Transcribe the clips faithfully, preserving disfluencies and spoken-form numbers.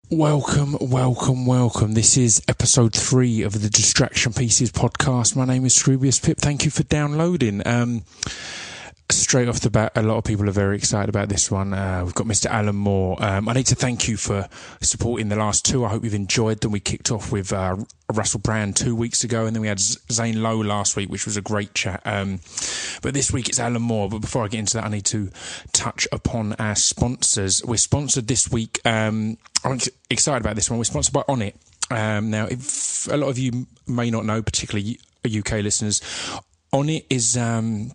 Welcome, welcome, welcome. This is episode three of the Distraction Pieces podcast. My name is Scroobius Pip. Thank you for downloading. Um, straight off the bat, a lot of people are very excited about this one. Uh, we've got Mister Alan Moore. Um, I need to thank you for supporting the last two. I hope you've enjoyed them. We kicked off with uh, Russell Brand two weeks ago, and then we had Zane Lowe last week, which was a great chat. Um, but this week it's Alan Moore. But before I get into that, I need to touch upon our sponsors. We're sponsored this week. Um, I'm excited about this one. We're sponsored by Onnit. Um, now, if a lot of you may not know, particularly U K listeners, Onnit is um,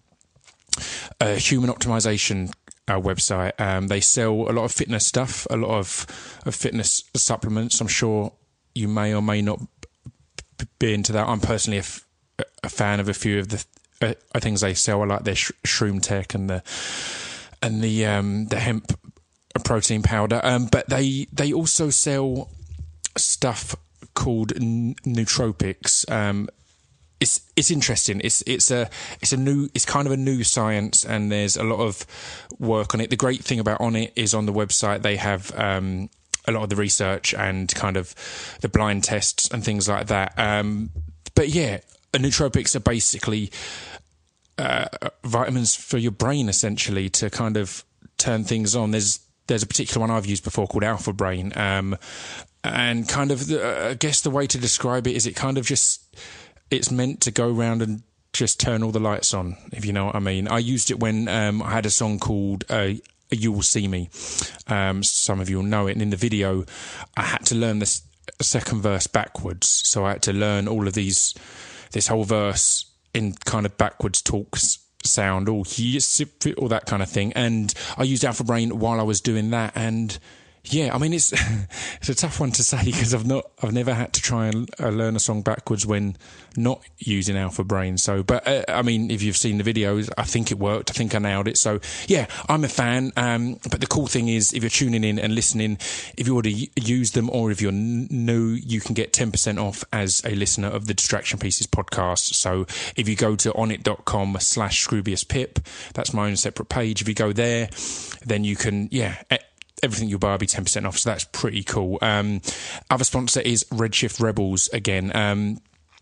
a human optimization uh, website. Um, they sell a lot of fitness stuff, a lot of, of fitness supplements. I'm sure you may or may not be into that. I'm personally a, f- a fan of a few of the uh, things they sell. I like their sh- Shroom Tech and the and the um, the hemp protein powder, um, but they they also sell stuff called n- nootropics. Um, it's it's interesting. It's it's a it's a new it's kind of a new science, and there's a lot of work on it. The great thing about Onnit is on the website they have um, a lot of the research and kind of the blind tests and things like that. Um, but yeah, nootropics are basically uh, vitamins for your brain, essentially, to kind of turn things on. There's There's a particular one I've used before called Alpha Brain, um, and kind of, the, uh, I guess the way to describe it is it kind of just, it's meant to go around and just turn all the lights on, if you know what I mean. I used it when um, I had a song called uh, You Will See Me. Um, some of you will know it, and in the video I had to learn this second verse backwards, so I had to learn all of these, this whole verse in kind of backwards talks, sound, all all that kind of thing, and I used Alpha Brain while I was doing that, and yeah, I mean it's it's a tough one to say because I've not I've never had to try and uh, learn a song backwards when not using Alpha Brain. So, but uh, I mean, if you've seen the videos, I think it worked. I think I nailed it. So yeah, I'm a fan. Um, but the cool thing is, if you're tuning in and listening, if you already use them or if you're n- new, you can get ten percent off as a listener of the Distraction Pieces podcast. So if you go to onnit.com slash Scroobius Pip, that's my own separate page. If you go there, then you can, yeah, everything you buy will be ten percent off, so that's pretty cool. Um, other sponsor is Redshift Rebels again. Um,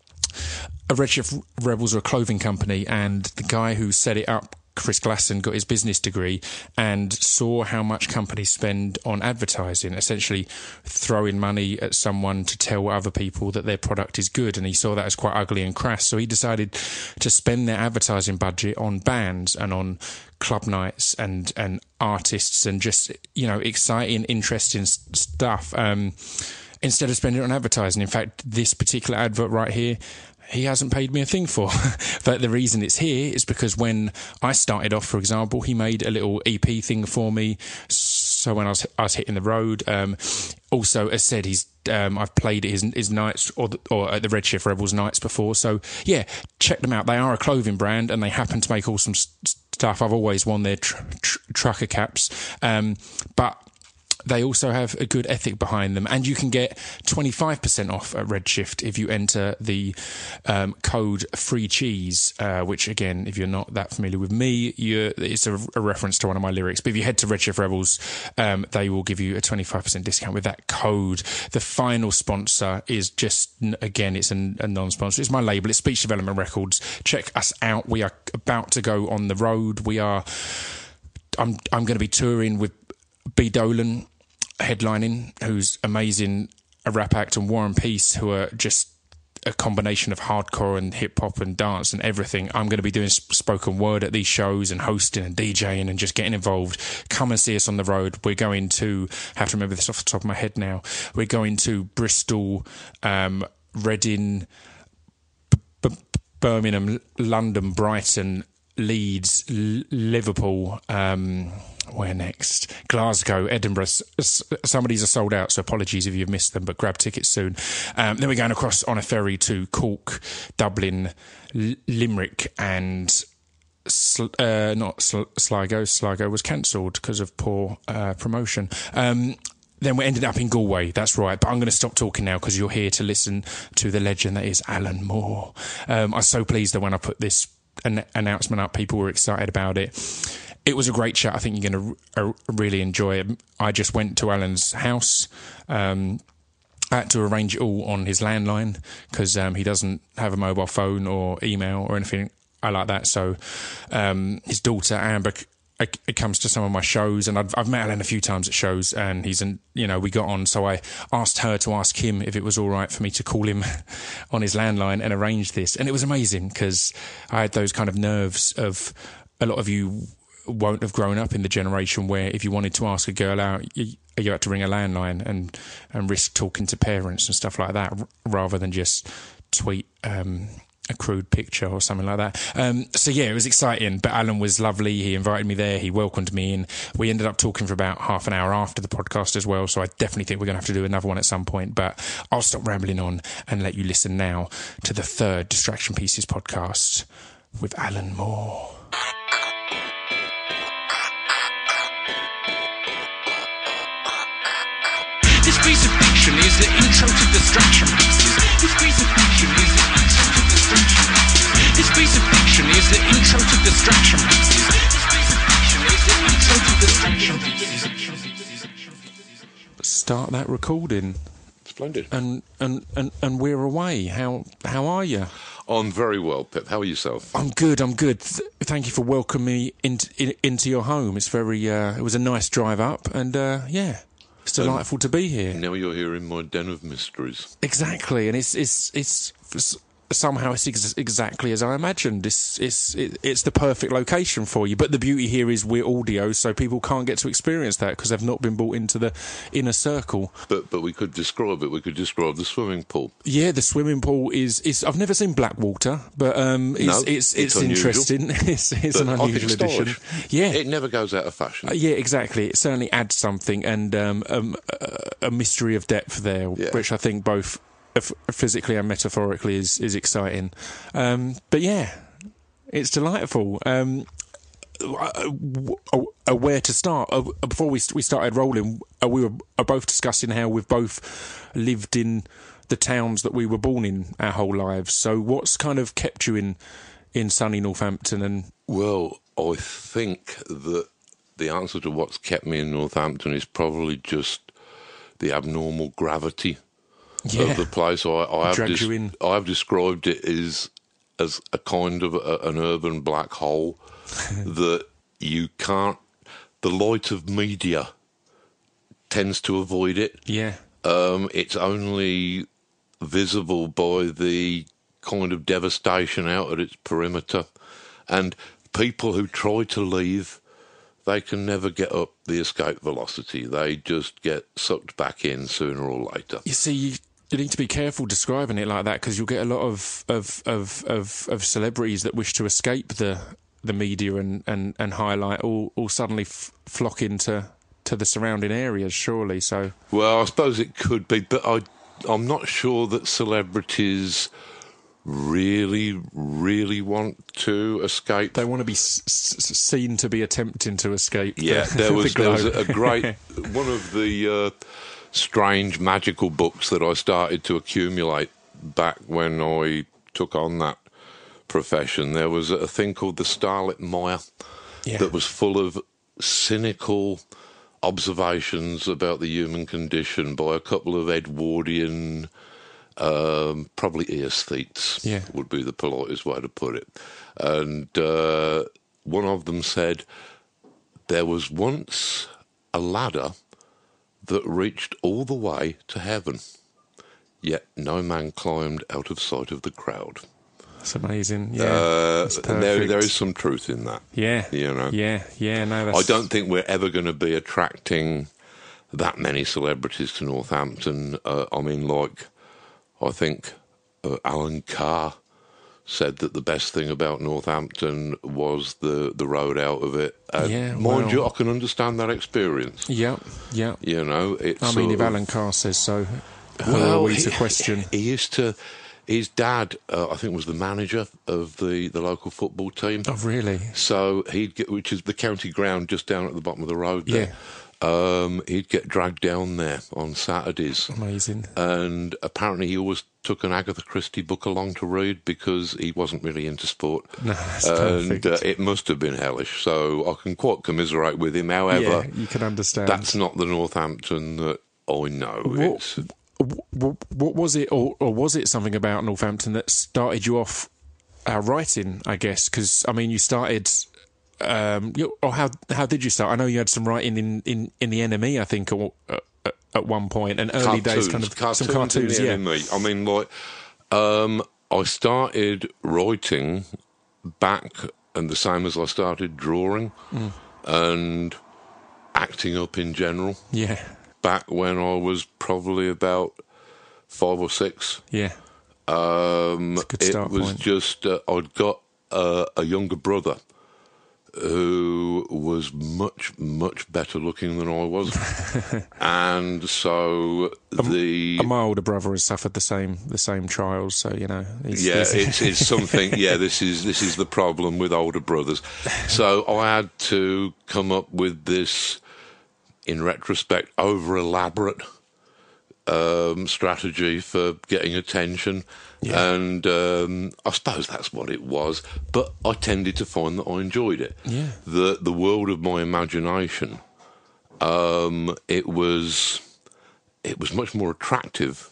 Redshift Rebels are a clothing company, and the guy who set it up, Chris Glasson, got his business degree and saw how much companies spend on advertising, essentially throwing money at someone to tell other people that their product is good, and he saw that as quite ugly and crass, so he decided to spend their advertising budget on bands and on club nights and and artists and just, you know, exciting, interesting stuff, um, instead of spending it on advertising. In fact, this particular advert right here, he hasn't paid me a thing for. But the reason it's here is because when I started off, for example, he made a little E P thing for me. So when I was I was hitting the road, um, also as said, he's um, I've played his his nights or the, or at the Redshift Rebels nights before. So yeah, check them out. They are a clothing brand, and they happen to make awesome stuff. I've always worn their tr- tr- trucker caps, um, but they also have a good ethic behind them, and you can get twenty-five percent off at Redshift if you enter the um, code free cheese, uh, which again, if you're not that familiar with me, you're, it's a, a reference to one of my lyrics. But if you head to Redshift Rebels, um, they will give you a twenty-five percent discount with that code. The final sponsor is just, again, it's a, a non-sponsor. It's my label. It's Speech Development Records. Check us out. We are about to go on the road. We are, I'm, I'm going to be touring with B. Dolan, headlining, who's amazing, a rap act, and War and Peace, who are just a combination of hardcore and hip hop and dance and everything. I'm going to be doing spoken word at these shows and hosting and DJing and just getting involved. Come and see us on the road. We're going to, I have to remember this off the top of my head now, we're going to Bristol, um, Reading, B- B- Birmingham, London, Brighton, Leeds, L- Liverpool, um, where next? Glasgow, Edinburgh. Some of these are sold out, so apologies if you've missed them, but grab tickets soon. Um, then we're going across on a ferry to Cork, Dublin, L- Limerick, and Sl- uh, not Sl- Sligo. Sligo was cancelled because of poor uh, promotion. Um, then we ended up in Galway, that's right. But I'm going to stop talking now because you're here to listen to the legend that is Alan Moore. Um, I was so pleased that when I put this an- announcement up, people were excited about it. it was a great chat. I think you're going to uh, really enjoy it. I just went to Alan's house. Um, I had to arrange it all on his landline because um, he doesn't have a mobile phone or email or anything like that. So um, his daughter Amber, it comes to some of my shows, and I've, I've met Alan a few times at shows, and he's an, you know, we got on, so I asked her to ask him if it was all right for me to call him on his landline and arrange this, and it was amazing because I had those kind of nerves of a lot of you won't have grown up in the generation where if you wanted to ask a girl out, you, you had to ring a landline and and risk talking to parents and stuff like that rather than just tweet um a crude picture or something like that. Um, so yeah, it was exciting, but Alan was lovely. He invited me there. He welcomed me in. We ended up talking for about half an hour after the podcast as well. So I definitely think we're going to have to do another one at some point, but I'll stop rambling on and let you listen now to the third Distraction Pieces podcast with Alan Moore. This piece of fiction is the intro to Distraction Pieces. This piece of fiction is the intro to Distraction Pieces. This piece of fiction is the intro to Distraction Pieces. This piece of fiction is the intro to Distraction Pieces. Start that recording. Splendid. And and, and, and we're away. How how are you? I'm very well, Pip. How are yourself? I'm good. I'm good. Th- thank you for welcoming me into in, into your home. It's very. Uh, it was a nice drive up, and uh, yeah. It's delightful um, to be here. Now you're here in my den of mysteries. Exactly, and it's it's it's, it's somehow it's ex- exactly as I imagined. It's it's it, it's the perfect location for you. But the beauty here is we're audio, so people can't get to experience that because they've not been brought into the inner circle. But but we could describe it. We could describe the swimming pool. Yeah, the swimming pool is is. I've never seen black water, but um, it's no, it's it's, it's interesting. it's it's an unusual addition. Yeah, it never goes out of fashion. Uh, yeah, exactly. It certainly adds something, and um, um, a, a mystery of depth there, yeah. which I think both physically and metaphorically is is exciting. Um, but yeah, it's delightful. Um, where to start? Before we we started rolling, we were both discussing how we've both lived in the towns that we were born in our whole lives. So what's kind of kept you in in sunny Northampton? And well, I think that the answer to what's kept me in Northampton is probably just the abnormal gravity yeah. of the place. I, I have Dragged des- you in. I have described it as as a kind of a, an urban black hole that you can't. The light of media tends to avoid it. Yeah, um, it's only visible by the kind of devastation out at its perimeter, and people who try to leave, they can never get up the escape velocity. They just get sucked back in sooner or later. You see, you, you need to be careful describing it like that because you'll get a lot of of, of, of of celebrities that wish to escape the the media and, and, and highlight all, all suddenly f- flock into to the surrounding areas, surely. So, well, I suppose it could be, but I, I'm not sure that celebrities really, really want to escape. They want to be s- s- seen to be attempting to escape. Yeah, the, there was the there was a great one of the uh, strange magical books that I started to accumulate back when I took on that profession. There was a thing called the Starlit Mire yeah. that was full of cynical observations about the human condition by a couple of Edwardian, um, probably aesthetes, yeah. would be the politest way to put it. And uh, one of them said, there was once a ladder that reached all the way to heaven, yet no man climbed out of sight of the crowd. That's amazing. Yeah, uh, that's there, there is some truth in that. Yeah, you know. Yeah, yeah. No, that's... I don't think we're ever going to be attracting that many celebrities to Northampton. Uh, I mean, like, I think uh, Alan Carr said that the best thing about Northampton was the, the road out of it. And yeah, mind well, you, I can understand that experience. Yeah, yeah. You know, it's. I mean, if of, Alan Carr says so, who well, are we he, to question? He used to. His dad, uh, I think, was the manager of the, the local football team. Oh, really? So he'd get, which is the county ground just down at the bottom of the road there. Um, he'd get dragged down there on Saturdays. Amazing. And apparently he always took an Agatha Christie book along to read because he wasn't really into sport. No, that's and perfect. uh, it must have been hellish. So I can quite commiserate with him. However, Yeah, you can understand. that's not the Northampton that I know. It's, What, what, what was it, or, or was it something about Northampton that started you off uh, writing, I guess? Because, I mean, you started... Um, you, or how how did you start? I know you had some writing in, in, in the N M E, I think, or, uh, at one point, and early days, kind of cartoons, some cartoons. in the Yeah, N M E. I mean, like, um, I started writing back, and the same as I started drawing mm. and acting up in general. Yeah, back when I was probably about five or six. Yeah, um, it's a good it start was point. just uh, I'd got uh, a younger brother who was much, much better looking than I was. And so the... And my older brother has suffered the same the same trials, so, you know... He's, yeah, he's it's, it's something... Yeah, this is this is the problem with older brothers. So I had to come up with this, in retrospect, over-elaborate um, strategy for getting attention. Yeah. And um, I suppose that's what it was. But I tended to find that I enjoyed it. Yeah. The the world of my imagination, um, it was it was much more attractive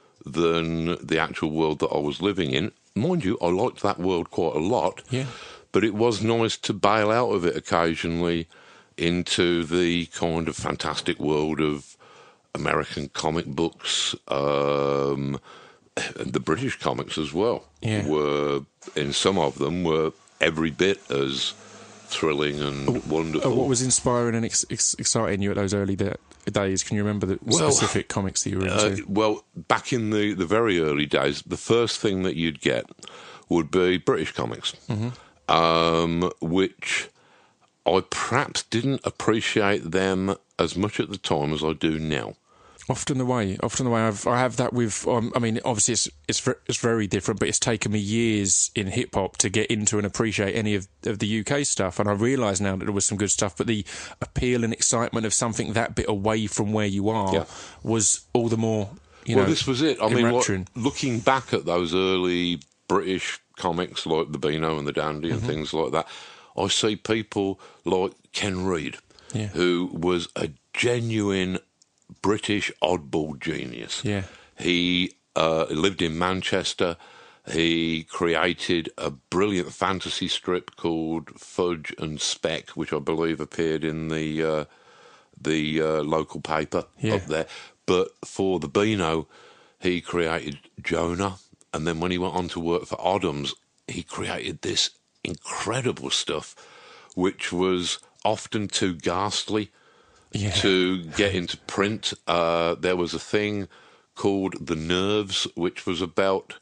than the actual world that I was living in. Mind you, I liked that world quite a lot. Yeah. But it was nice to bail out of it occasionally into the kind of fantastic world of American comic books, um, and the British comics as well. Yeah. Were, in some of them, were every bit as thrilling and uh, wonderful. Uh, what was inspiring and ex- ex- exciting you at those early da- days? Can you remember the well, specific comics that you were into? Uh, well, back in the, the very early days, the first thing that you'd get would be British comics, mm-hmm. um, which I perhaps didn't appreciate them as much at the time as I do now. Often the way, often the way I've, I have that with. Um, I mean, obviously it's it's very, it's very different, but it's taken me years in hip hop to get into and appreciate any of, of the U K stuff. And I realise now that there was some good stuff, but the appeal and excitement of something that bit away from where you are yeah. was all the more. You well, know, this was it. I mean, what, looking back at those early British comics like the Beano and the Dandy and mm-hmm. things like that, I see people like Ken Reid, yeah. who was a genuine British oddball genius. Yeah. He uh, lived in Manchester. He created a brilliant fantasy strip called Fudge and Speck, which I believe appeared in the uh, the uh, local paper yeah. up there. But for the Beano, he created Jonah, and then when he went on to work for Oddums, he created this incredible stuff, which was often too ghastly yeah. to get into print. Uh, there was a thing called The Nerves, which was about...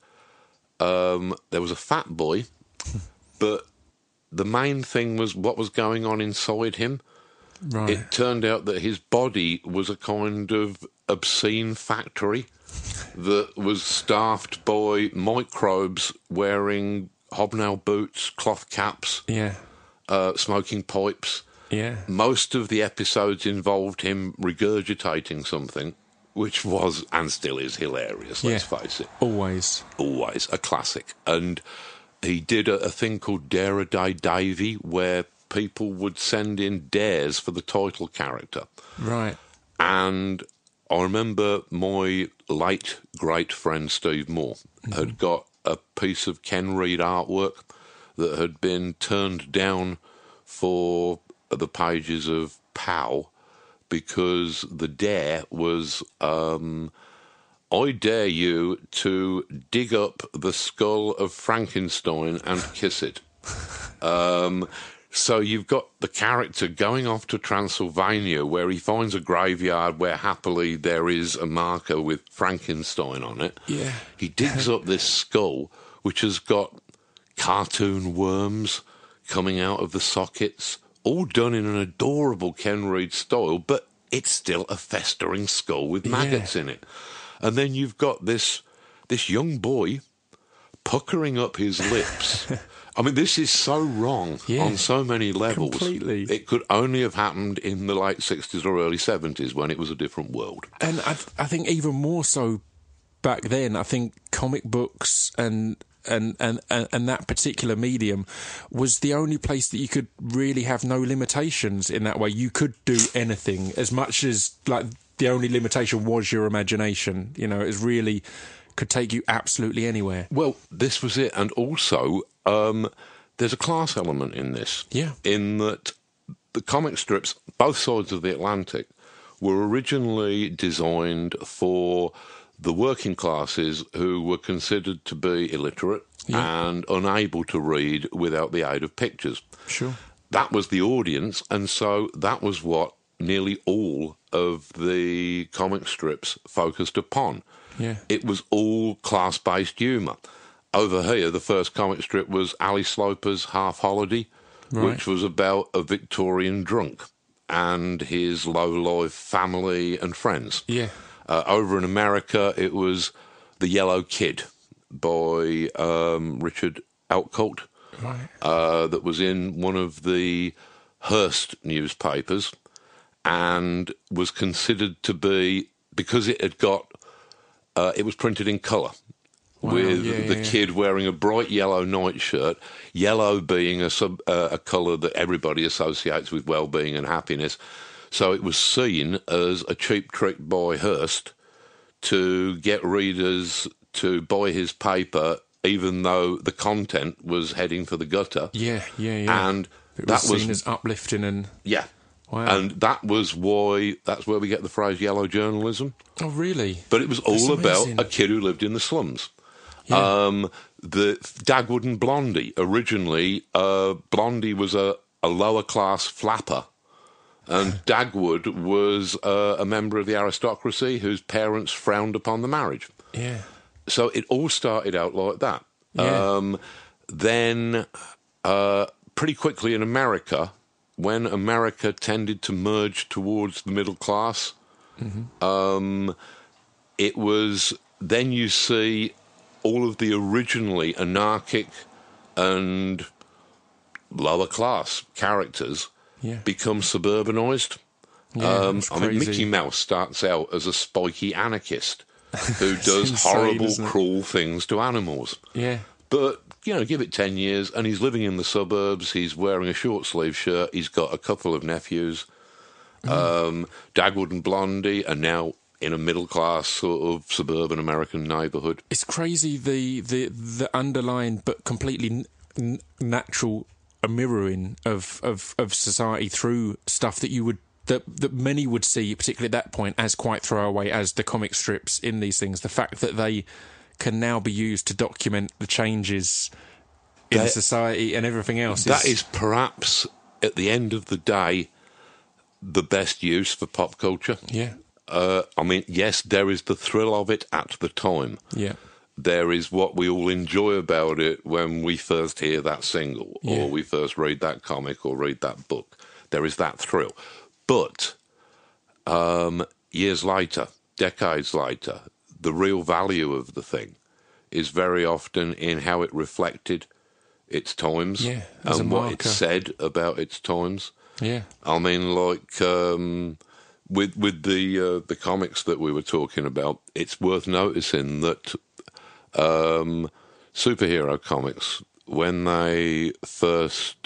Um, there was a fat boy, but the main thing was what was going on inside him. Right. It turned out that his body was a kind of obscene factory that was staffed by microbes wearing hobnail boots, cloth caps, yeah, uh, smoking pipes. Yeah. Most of the episodes involved him regurgitating something, which was, and still is, hilarious, let's yeah. face it. Always. Always. A classic. And he did a, a thing called Dare a Day Davy, where people would send in dares for the title character. Right. And I remember my late great friend Steve Moore mm-hmm. had got a piece of Ken Reid artwork that had been turned down for the pages of Pow, because the dare was, um, I dare you to dig up the skull of Frankenstein and kiss it. um, so you've got the character going off to Transylvania, where he finds a graveyard where happily there is a marker with Frankenstein on it. Yeah. He digs up this skull, which has got cartoon worms coming out of the sockets, all done in an adorable Ken Reid style, but it's still a festering skull with maggots yeah. in it. And then you've got this this young boy puckering up his lips I mean, this is so wrong Yeah, on so many levels. completely. It could only have happened in the late sixties or early seventies when it was a different world. And I, th- I think even more so back then, I think comic books and, and, and, and, and that particular medium was the only place that you could really have no limitations in that way. You could do anything, as much as like the only limitation was your imagination. You know, it was really could take you absolutely anywhere. Well, this was it. And also, um, there's a class element in this. Yeah. In that the comic strips, both sides of the Atlantic, were originally designed for the working classes who were considered to be illiterate Yeah. and unable to read without the aid of pictures. Sure. That was the audience, and so that was what nearly all of the comic strips focused upon. Yeah. It was all class-based humour. Over here, the first comic strip was Ali Sloper's Half Holiday, Right. which was about a Victorian drunk and his low-life family and friends. Yeah. Uh, over in America, it was The Yellow Kid by um, Richard Outcault, Right. uh, that was in one of the Hearst newspapers and was considered to be, because it had got, uh, it was printed in colour. Wow, With yeah, the yeah, yeah. kid wearing a bright yellow nightshirt, yellow being a sub, uh, a colour that everybody associates with well-being and happiness. So it was seen as a cheap trick by Hearst to get readers to buy his paper, even though the content was heading for the gutter. Yeah, yeah, yeah. And it that was was seen as uplifting and... yeah. Wow. And that was why, that's where we get the phrase yellow journalism. Oh, really? But it was That's all about amazing. a kid who lived in the slums. Yeah. Um, the Dagwood and Blondie, originally, uh, Blondie was a, a lower class flapper, and Dagwood was uh, a member of the aristocracy whose parents frowned upon the marriage. Yeah. So it all started out like that. Yeah. Um, then, uh, pretty quickly in America, when America tended to merge towards the middle class, Mm-hmm. um, it was, then you see all of the originally anarchic and lower class characters Yeah. become suburbanised. Yeah, um, it's I mean, crazy. Mickey Mouse starts out as a spiky anarchist who does insane, horrible, isn't it? cruel things to animals. Yeah. But, you know, give it ten years, and he's living in the suburbs, he's wearing a short-sleeve shirt, he's got a couple of nephews. Mm. Um, Dagwood and Blondie are now in a middle-class sort of suburban American neighbourhood. It's crazy the the, the underlying but completely n- n- natural mirroring of, of, of society through stuff that you would that that many would see, particularly at that point, as quite throwaway as the comic strips in these things. The fact that they can now be used to document the changes in That- society and everything else. That is perhaps, at the end of the day, the best use for pop culture. yeah, Uh, I mean, yes, there is the thrill of it at the time. yeah, There is what we all enjoy about it when we first hear that single, Yeah. or we first read that comic or read that book. There is that thrill. But um, years later, decades later, the real value of the thing is very often in how it reflected its times Yeah, as a and what it marker. said about its times. yeah, I mean, like um, with with the uh, the comics that we were talking about, it's worth noticing that um, superhero comics, when they first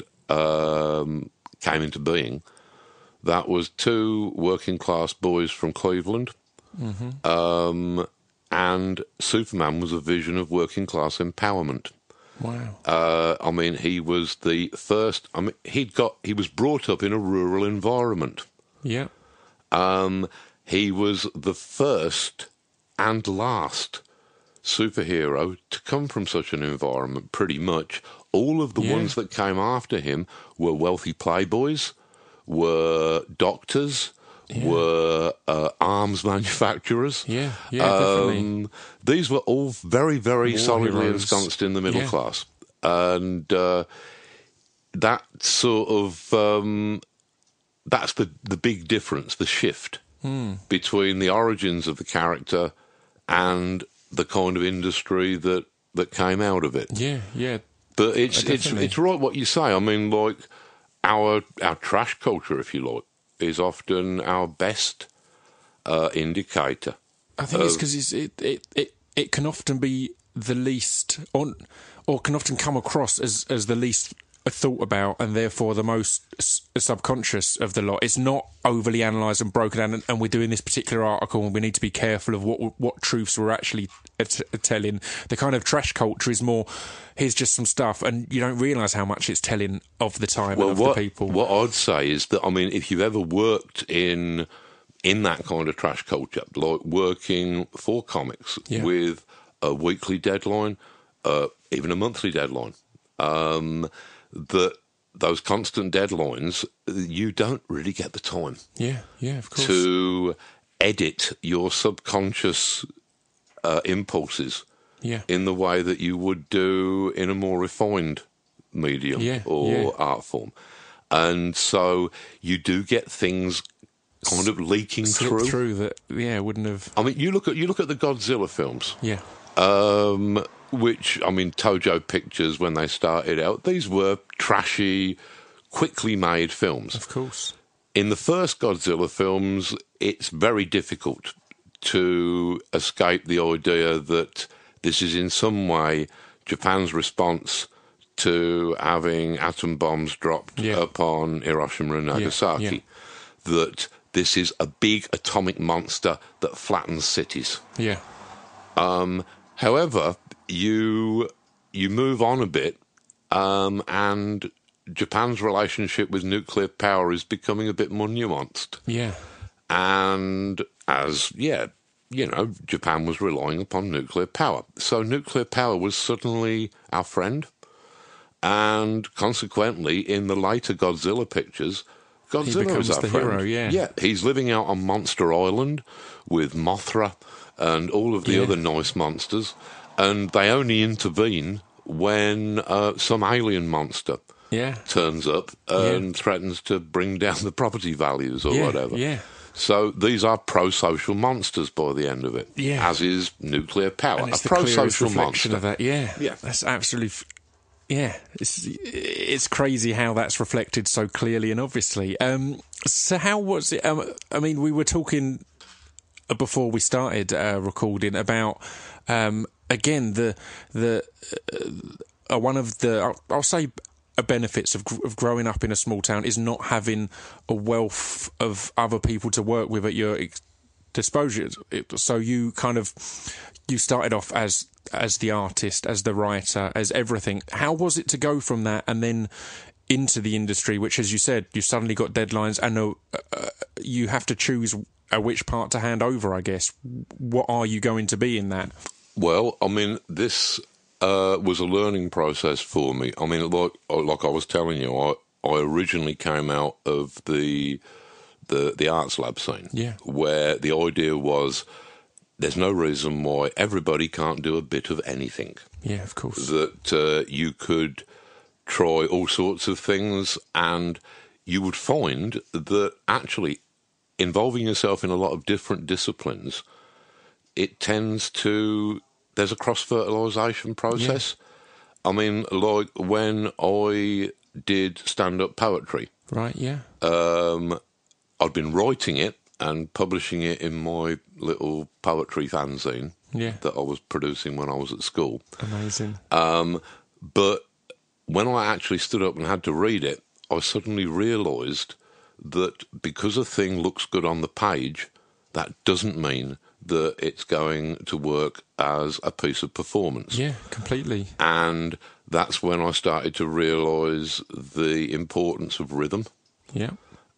um, came into being, that was two working class boys from Cleveland, Mm-hmm. um, and Superman was a vision of working class empowerment. wow, Uh, I mean, he was the first. I mean, he'd got. He was brought up in a rural environment. yeah, Um, he was the first and last superhero to come from such an environment. Pretty much, all of the Yeah. ones that came after him were wealthy playboys, were doctors, were uh, arms manufacturers. yeah, yeah, definitely. Um, these were all very, very War solidly heroes. ensconced in the middle Yeah. class. And uh, that sort of, um, that's the, the big difference, the shift Hmm. between the origins of the character and the kind of industry that, that came out of it. Yeah, yeah. But it's it's it's right what you say. I mean, like our our trash culture, if you like, is often our best uh, indicator. I think uh, it's because it, it it it can often be the least, or or can often come across as as the least thought about, and therefore the most s- subconscious of the lot. It's not overly analysed and broken down, and, and we're doing this particular article, and we need to be careful of what what truths we're actually t- telling. The kind of trash culture is more, here's just some stuff, and you don't realise how much it's telling of the time well, and of what, the people. What I'd say is that, I mean, if you've ever worked in in that kind of trash culture, like working for comics yeah. with a weekly deadline, uh, even a monthly deadline, um, that those constant deadlines, you don't really get the time. Yeah, yeah, of course. To edit your subconscious uh, impulses yeah. in the way that you would do in a more refined medium yeah, or yeah. art form. And so you do get things kind of leaking Slip through. through that, yeah, wouldn't have... I mean, you look at you look at the Godzilla films. Yeah. Um, which, I mean, Tojo Pictures, when they started out, these were trashy, quickly made films. Of course. In the first Godzilla films, it's very difficult to escape the idea that this is in some way Japan's response to having atom bombs dropped yeah. upon Hiroshima and Nagasaki. Yeah. Yeah. That this is a big atomic monster that flattens cities. Yeah. Um, however, you you move on a bit, um, and Japan's relationship with nuclear power is becoming a bit more nuanced. Yeah. And as, yeah, you know, Japan was relying upon nuclear power. So nuclear power was suddenly our friend. And consequently, in the later Godzilla pictures, Godzilla is our the friend. Hero, yeah. Yeah, he's living out on Monster Island with Mothra and all of the yeah. other nice monsters. And they only intervene when uh, some alien monster yeah. turns up and yeah. threatens to bring down the property values or yeah. whatever. Yeah. So these are pro-social monsters by the end of it, yeah. as is nuclear power. And it's a the pro-social reflection monster. Of that. Yeah, yeah, that's absolutely... F- yeah, it's it's crazy how that's reflected so clearly and obviously. Um, so how was it... Um, I mean, we were talking before we started uh, recording about... Um, Again, the the uh, one of the I'll, I'll say benefits of, of growing up in a small town is not having a wealth of other people to work with at your disposal. So you kind of you started off as as the artist, as the writer, as everything. How was it to go from that and then into the industry, which, as you said, you suddenly got deadlines and uh, uh, you have to choose uh, which part to hand over? I guess. What are you going to be in that? Well, I mean, this uh, was a learning process for me. I mean, like like I was telling you, I, I originally came out of the the the arts lab scene, yeah. where the idea was there's no reason why everybody can't do a bit of anything. Yeah, of course. That uh, you could try all sorts of things, and you would find that actually involving yourself in a lot of different disciplines, it tends to... There's a cross-fertilisation process. Yeah. I mean, like when I did stand-up poetry... Right, yeah. Um, I'd been writing it and publishing it in my little poetry fanzine yeah. that I was producing when I was at school. Amazing. Um, but when I actually stood up and had to read it, I suddenly realised that because a thing looks good on the page, that doesn't mean that it's going to work as a piece of performance. Yeah, completely. And that's when I started to realise the importance of rhythm. Yeah.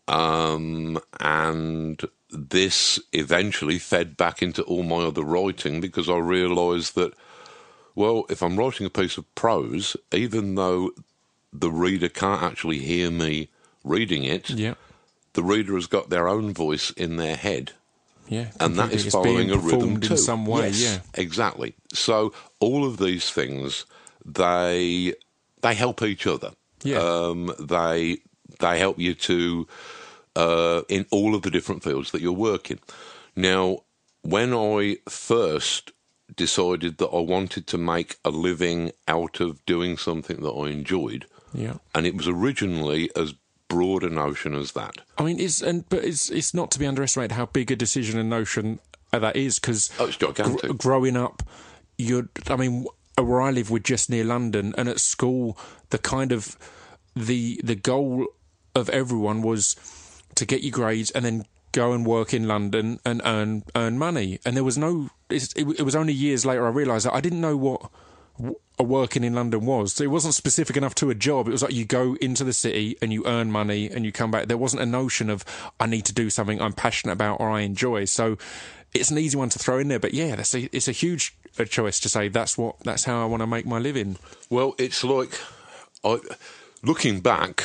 Um, and this eventually fed back into all my other writing because I realised that, well, if I'm writing a piece of prose, even though the reader can't actually hear me reading it, yeah. the reader has got their own voice in their head. Yeah, and that is it's following a rhythm too. In some way, yes, yeah, exactly. So all of these things, they they help each other. Yeah, um, they they help you to uh, in all of the different fields that you're working. Now, when I first decided that I wanted to make a living out of doing something that I enjoyed. Yeah. And it was originally as broad a notion as that. I mean, it's and but it's it's not to be underestimated how big a decision and notion that is, because oh, it's gigantic. Gr- growing up, you're. I mean, where I live, we're just near London, and at school, the kind of the the goal of everyone was to get your grades and then go and work in London and earn earn money. And there was no. It, it was only years later I realised that I didn't know what a working in London was. So it wasn't specific enough to a job. It was like you go into the city and you earn money and you come back. There wasn't a notion of I need to do something I'm passionate about or I enjoy. So it's an easy one to throw in there. But yeah, that's a, it's a huge a choice to say that's what that's how I want to make my living. Well, it's like I, looking back,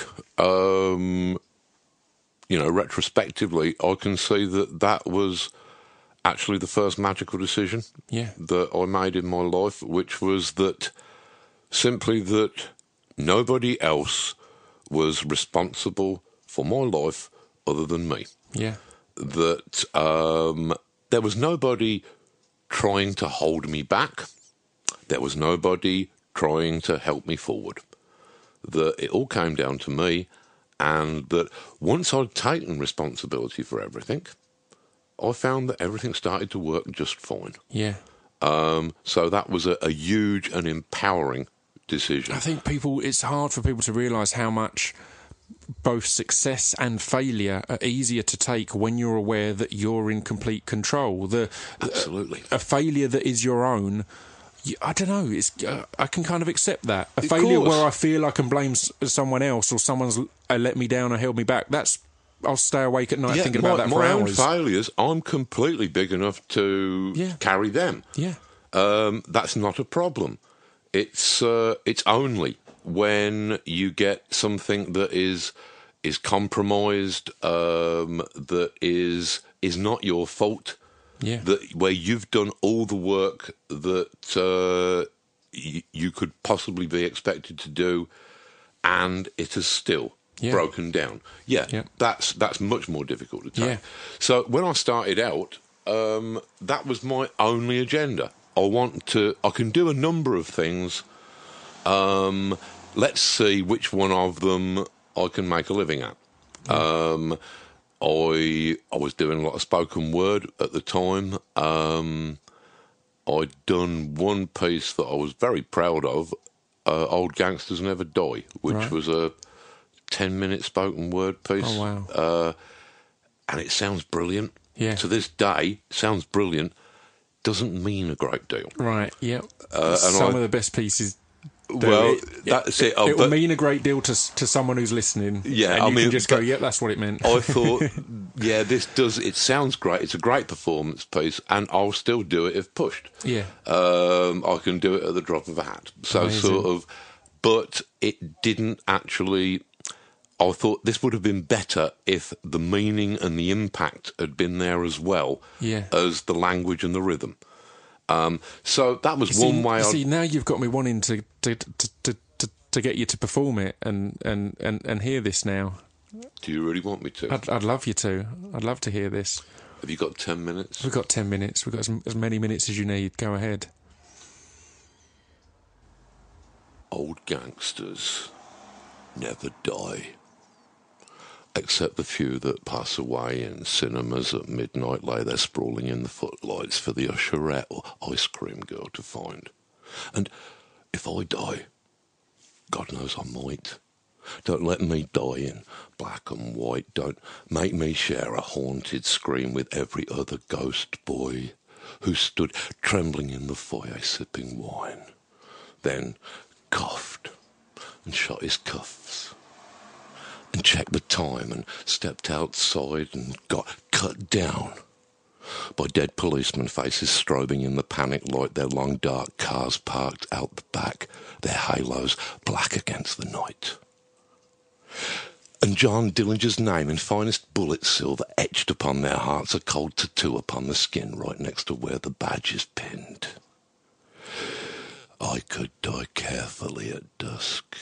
um, you know, retrospectively, I can see that that was actually the first magical decision yeah. that I made in my life, which was that simply that nobody else was responsible for my life other than me. Yeah. That um, there was nobody trying to hold me back. There was nobody trying to help me forward. That it all came down to me, and that once I'd taken responsibility for everything, I found that everything started to work just fine. Yeah. Um, so that was a, a huge and empowering decision. I think people, it's hard for people to realise how much both success and failure are easier to take when you're aware that you're in complete control. The Absolutely. A, a failure that is your own, I don't know, it's, uh, I can kind of accept that. A Of failure course. where I feel I can blame s- someone else or someone's uh, let me down or held me back, that's I'll stay awake at night yeah, thinking my, about that for my own hours. failures, I'm completely big enough to Yeah. carry them. Yeah. Um, that's not a problem. It's uh, it's only when you get something that is is compromised, um, that is is not your fault, Yeah. that where you've done all the work that uh, y- you could possibly be expected to do, and it is still Yeah. broken down. Yeah, Yeah. that's that's much more difficult to take. Yeah. So when I started out, um, that was my only agenda. I want to. I can do a number of things. Um, let's see which one of them I can make a living at. Yeah. Um, I I was doing a lot of spoken word at the time. Um, I'd done one piece that I was very proud of, uh, Old Gangsters Never Die, which Right. was a ten-minute spoken word piece. Oh, wow. Uh, and it sounds brilliant. Yeah. To this day, it sounds brilliant. Doesn't mean a great deal. Right, yeah. Uh, and Some I- of the best pieces do. Well, it, that's it, it. Oh, it will but- mean a great deal to to someone who's listening. Yeah, and I you mean, can just go, but- yep, that's what it meant. I thought, yeah, this does, it sounds great. It's a great performance piece, and I'll still do it if pushed. Yeah. Um, I can do it at the drop of a hat. So, Amazing. sort of, but it didn't actually. I thought this would have been better if the meaning and the impact had been there as well Yeah. as the language and the rhythm. Um, so that was You one see, way. you I see, now you've got me wanting to to, to, to, to to get you to perform it and, and, and, and hear this now. Do you really want me to? I'd, I'd love you to. I'd love to hear this. Have you got ten minutes? We've got ten minutes. We've got as, as many minutes as you need. Go ahead. Old gangsters never die. Except the few that pass away in cinemas at midnight, lay there sprawling in the footlights for the usherette or ice cream girl to find. And if I die, God knows I might. Don't let me die in black and white. Don't make me share a haunted scream with every other ghost boy who stood trembling in the foyer sipping wine, then coughed and shot his cuffs and checked the time and stepped outside and got cut down by dead policemen, faces strobing in the panic light, their long dark cars parked out the back, their halos black against the night. And John Dillinger's name in finest bullet silver etched upon their hearts, a cold tattoo upon the skin right next to where the badge is pinned. I could die carefully at dusk.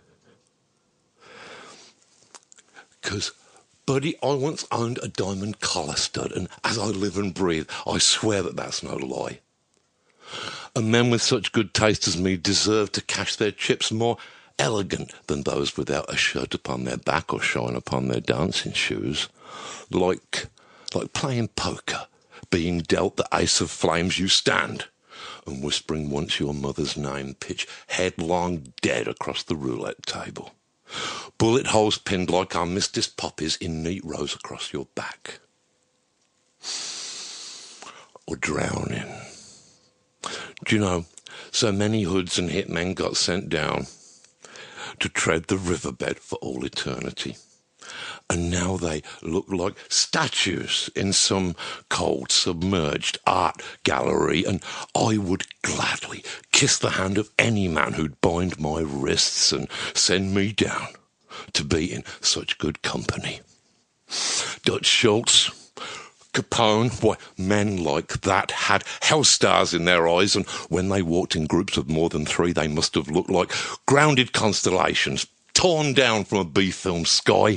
'Cause, buddy, I once owned a diamond collar stud, and as I live and breathe, I swear that that's no lie. And men with such good taste as me deserve to cash their chips more elegant than those without a shirt upon their back or shine upon their dancing shoes. Like, like playing poker, being dealt the ace of flames, you stand, and whispering once your mother's name, pitch headlong dead across the roulette table. Bullet holes pinned like our Mistis poppies in neat rows across your back. Or drowning. Do you know, so many hoods and hitmen got sent down to tread the riverbed for all eternity. And now they look like statues in some cold, submerged art gallery, and I would gladly kiss the hand of any man who'd bind my wrists and send me down to be in such good company. Dutch Schultz, Capone, why, men like that had hell stars in their eyes, and when they walked in groups of more than three, they must have looked like grounded constellations torn down from a B-film sky.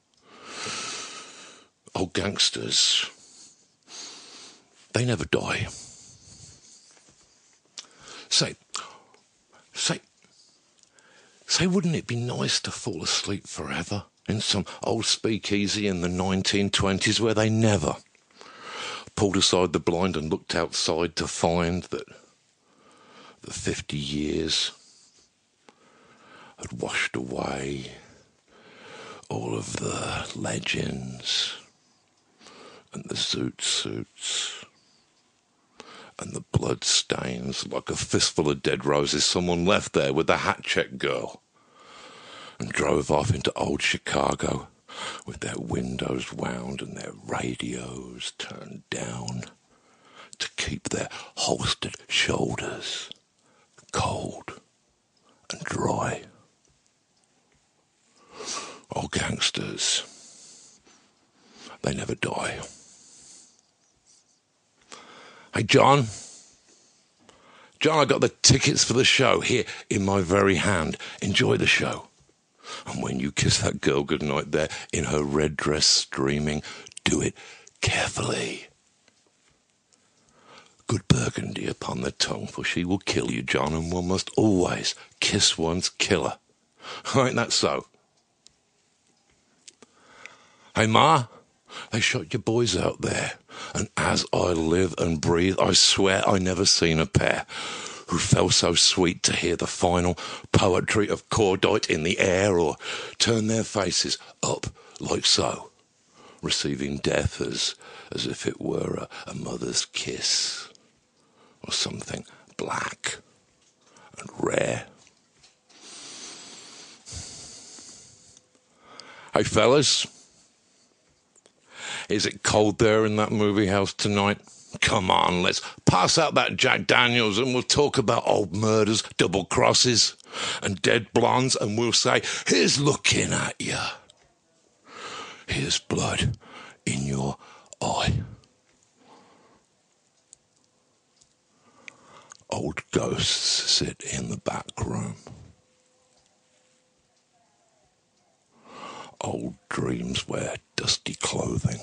Old gangsters, they never die. Say, say, say, wouldn't it be nice to fall asleep forever in some old speakeasy in the nineteen twenties where they never pulled aside the blind and looked outside to find that the fifty years had washed away all of the legends and the zoot suits and the blood stains, like a fistful of dead roses someone left there with the hat check girl, and drove off into old Chicago with their windows wound and their radios turned down to keep their holstered shoulders cold and dry. Oh, gangsters, they never die. Hey, John. John, I got the tickets for the show here in my very hand. Enjoy the show. And when you kiss that girl goodnight there in her red dress streaming, do it carefully. Good burgundy upon the tongue, for she will kill you, John, and one must always kiss one's killer. Ain't that so? Hey, Ma, they shot your boys out there, and as I live and breathe, I swear I never seen a pair who fell so sweet to hear the final poetry of cordite in the air, or turn their faces up like so, receiving death as, as if it were a, a mother's kiss, or something black and rare. Hey, fellas, is it cold there in that movie house tonight? Come on, let's pass out that Jack Daniels and we'll talk about old murders, double crosses, and dead blondes, and we'll say, here's looking at you. Here's blood in your eye. Old ghosts sit in the back room. Old dreams wear dusty clothing.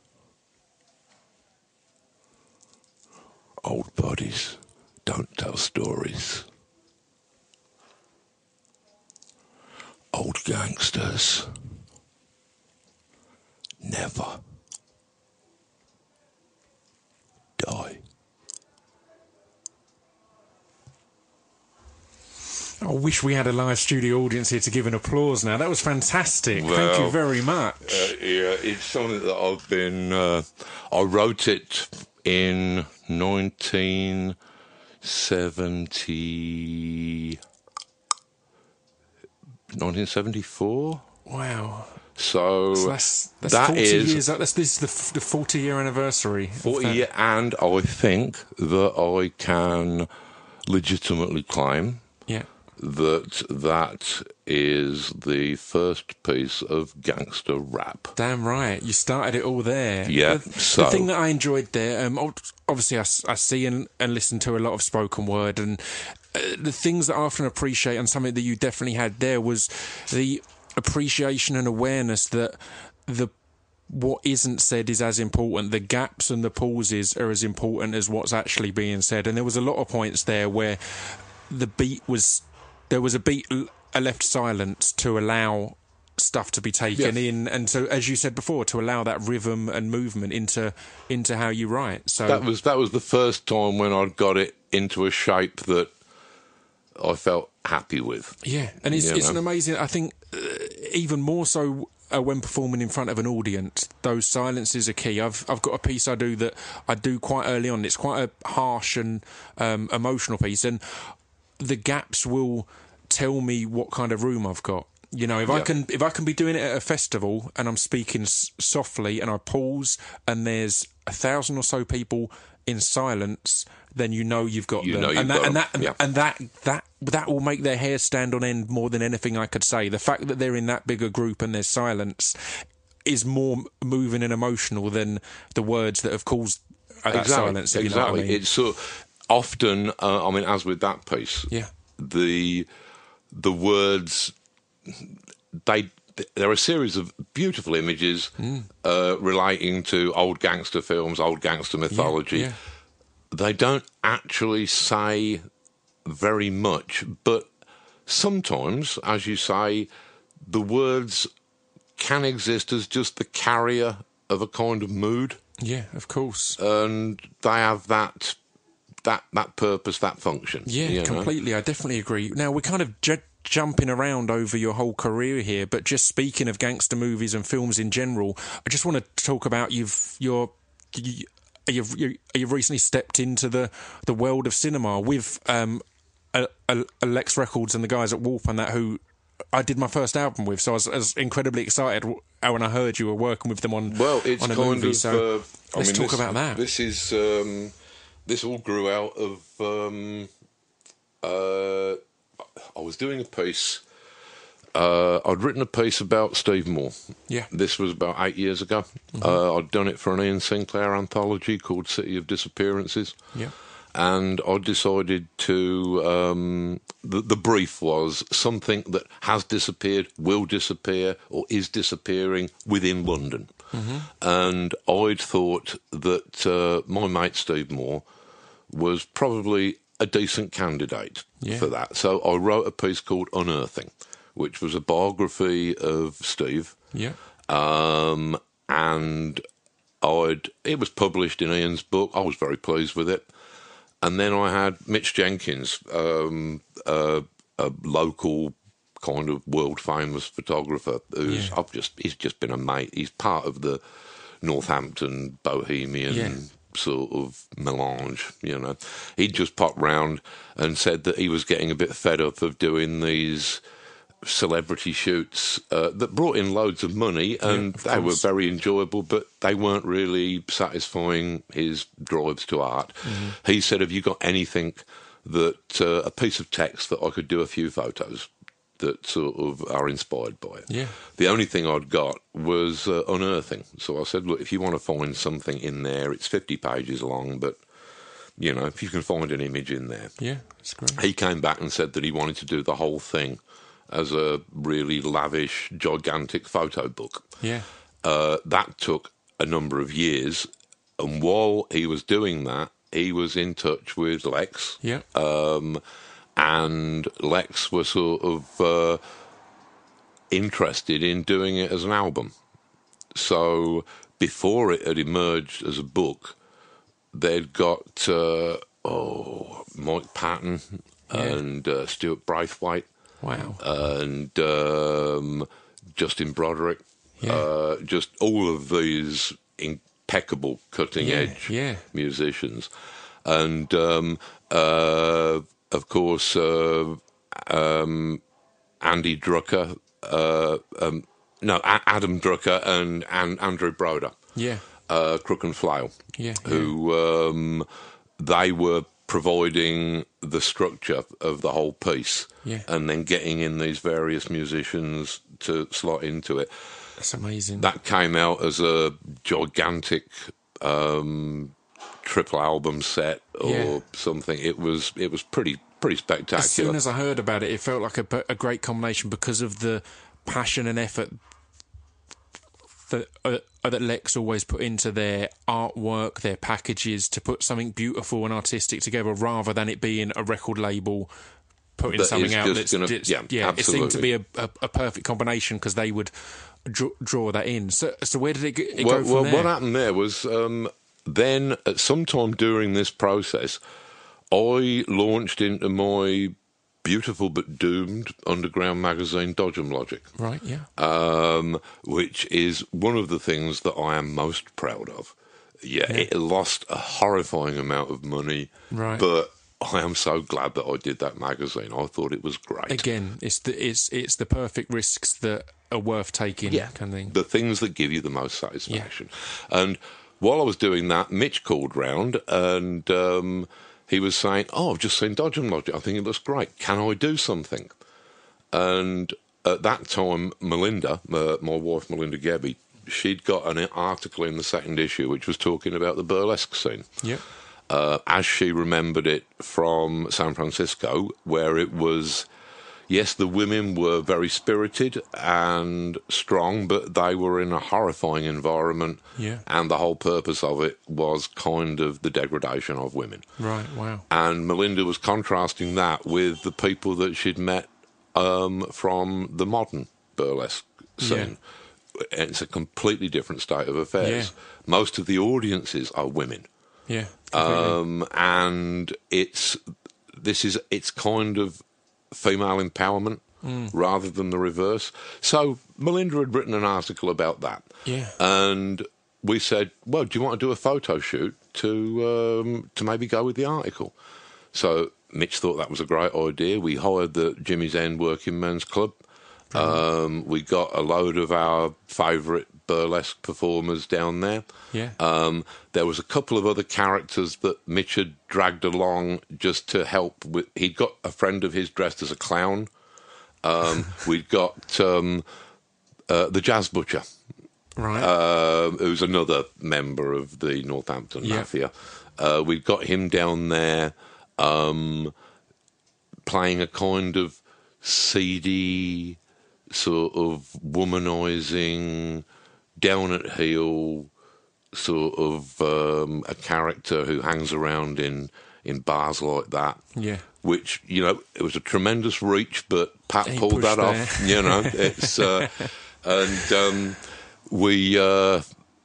Old bodies don't tell stories. Old gangsters never die. I wish we had a live studio audience here to give an applause now. That was fantastic. Well, thank you very much. Uh, yeah, it's something that I've been... Uh, I wrote it in nineteen seventy... nineteen seventy-four? Wow. So, so that's, that's that forty is... years, that's, this is the, the forty-year anniversary. forty year, and I think that I can legitimately claim... Yeah. that that is the first piece of gangster rap. Damn right. You started it all there. Yeah, The, so... the thing that I enjoyed there, um, obviously I, I see and, and listen to a lot of spoken word, and uh, the things that I often appreciate, and something that you definitely had there, was the appreciation and awareness that the what isn't said is as important. The gaps and the pauses are as important as what's actually being said. And there was a lot of points there where the beat was, there was a beat, a left silence to allow stuff to be taken yeah. in, and so, as you said before, to allow that rhythm and movement into into how you write. So that was that was the first time when I'd got it into a shape that I felt happy with. Yeah, and it's you it's know? an amazing. I think uh, even more so uh, when performing in front of an audience, those silences are key. I've I've got a piece I do that I do quite early on. It's quite a harsh and um, emotional piece, and the gaps will tell me what kind of room I've got. You know, if yeah. I can if I can be doing it at a festival and I'm speaking s- softly and I pause and there's a thousand or so people in silence, then you know you've got you them. Know you've and, that, got and, them. that, Yeah. and that that that will make their hair stand on end more than anything I could say. The fact that they're in that bigger group and there's silence is more moving and emotional than the words that have caused that exactly. silence. If Exactly. You know what I mean. It's so often. Uh, I mean, as with that piece, yeah, the the words. They there are a series of beautiful images mm. uh, relating to old gangster films, old gangster mythology. Yeah, yeah. They don't actually say very much, but sometimes, as you say, the words can exist as just the carrier of a kind of mood. Yeah, of course. And they have that that that purpose, that function. Yeah, you know? completely. I definitely agree. Now, we're kind of j- jumping around over your whole career here, but just speaking of gangster movies and films in general, I just want to talk about you've your you, you've you, you've recently stepped into the, the world of cinema with um, a, a, a Lex Records and the guys at Warp and that, who I did my first album with. So I was, I was incredibly excited when I heard you were working with them on well, it's on a kind movie. Of, so uh, I let's mean, talk this, about that. This is um, this all grew out of. Um, uh, I was doing a piece. Uh, I'd written a piece about Steve Moore. Yeah. This was about eight years ago. Mm-hmm. Uh, I'd done it for an Ian Sinclair anthology called City of Disappearances. Yeah. And I decided to. Um, the, the brief was something that has disappeared, will disappear, or is disappearing within London. Mm-hmm. And I'd thought that uh, my mate Steve Moore was probably a decent candidate yeah. for that. So I wrote a piece called Unearthing, which was a biography of Steve. Yeah. Um, and I'd it was published in Ian's book. I was very pleased with it. And then I had Mitch Jenkins, um, uh, a local kind of world famous photographer who's yeah. I've just he's just been a mate. He's part of the Northampton bohemian yeah. sort of melange, you know. He'd just popped round and said that he was getting a bit fed up of doing these celebrity shoots uh, that brought in loads of money, and yeah, they were very enjoyable, but they weren't really satisfying his drives to art. Mm-hmm. He said, have you got anything that, uh, a piece of text that I could do a few photos that sort of are inspired by it? Yeah. The only thing I'd got was uh, Unearthing. So I said, look, if you want to find something in there, it's fifty pages long, but, you know, if you can find an image in there. Yeah, that's great. He came back and said that he wanted to do the whole thing as a really lavish, gigantic photo book. Yeah. Uh, that took a number of years, and while he was doing that, he was in touch with Lex. Yeah. Um, and Lex was sort of uh, interested in doing it as an album. So before it had emerged as a book, they'd got uh, oh Mike Patton yeah. and uh, Stuart Braithwaite. Wow. And um, Justin Broderick. Yeah. Uh, just all of these impeccable cutting-edge yeah, yeah. musicians. And, um, uh, of course, uh, um, Andy Drucker, uh, um, no, A- Adam Drucker and, and Andrew Broder. Yeah. Uh, Crook and Flail. Yeah. Who, um, they were providing the structure of the whole piece, yeah. and then getting in these various musicians to slot into it. That's amazing. That came out as a gigantic um, triple album set or yeah. something. It was it was pretty pretty spectacular. As soon as I heard about it, it felt like a, a great combination because of the passion and effort that uh, uh, that Lex always put into their artwork, their packages, to put something beautiful and artistic together, rather than it being a record label putting That something is out just that's gonna- just- yeah, yeah. It seemed to absolutely. be a, a, a perfect combination, because they would draw, draw that in. So, so where did it, g- it well, go from well there? what happened there was um, then at some time during this process, I launched into my beautiful but doomed underground magazine, Dodgem Logic, Right, yeah. um, which is one of the things that I am most proud of. Yeah, Yeah. it lost a horrifying amount of money, Right. but I am so glad that I did that magazine. I thought it was great. Again, it's the it's it's the perfect risks that are worth taking. Yeah, kind of thing. the things that give you the most satisfaction. And while I was doing that, Mitch called round and um, he was saying, "Oh, I've just seen Dodgem Logic. I think it looks great. Can I do something?" And at that time, Melinda, uh, my wife Melinda Gebby, she'd got an article in the second issue which was talking about the burlesque scene. Yep. Uh, as she remembered it from San Francisco, where it was, yes, the women were very spirited and strong, but they were in a horrifying environment, Yeah. and the whole purpose of it was kind of the degradation of women. Right. Wow. And Melinda was contrasting that with the people that she'd met um, from the modern burlesque scene. It's a completely different state of affairs. Yeah. Most of the audiences are women. Yeah. completely. Um, and it's this is it's kind of female empowerment Mm. rather than the reverse. So Melinda had written an article about that, Yeah. and we said, "Well, do you want to do a photo shoot to um, to maybe go with the article?" So Mitch thought that was a great idea. We hired the Jimmy's End Working Men's Club. Um, we got a load of our favourite burlesque performers down there. Yeah. Um, there was a couple of other characters that Mitch had dragged along just to help with. He'd got a friend of his dressed as a clown. Um, we'd got um, uh, the Jazz Butcher, Right. uh, who's another member of the Northampton Yeah. Mafia. Uh, we've got him down there um, playing a kind of seedy, sort of womanising, down at heel sort of um, a character who hangs around in, in bars like that. Yeah. Which, you know, it was a tremendous reach, but Pat He pulled pushed that off. You know, it's uh, and um, we uh,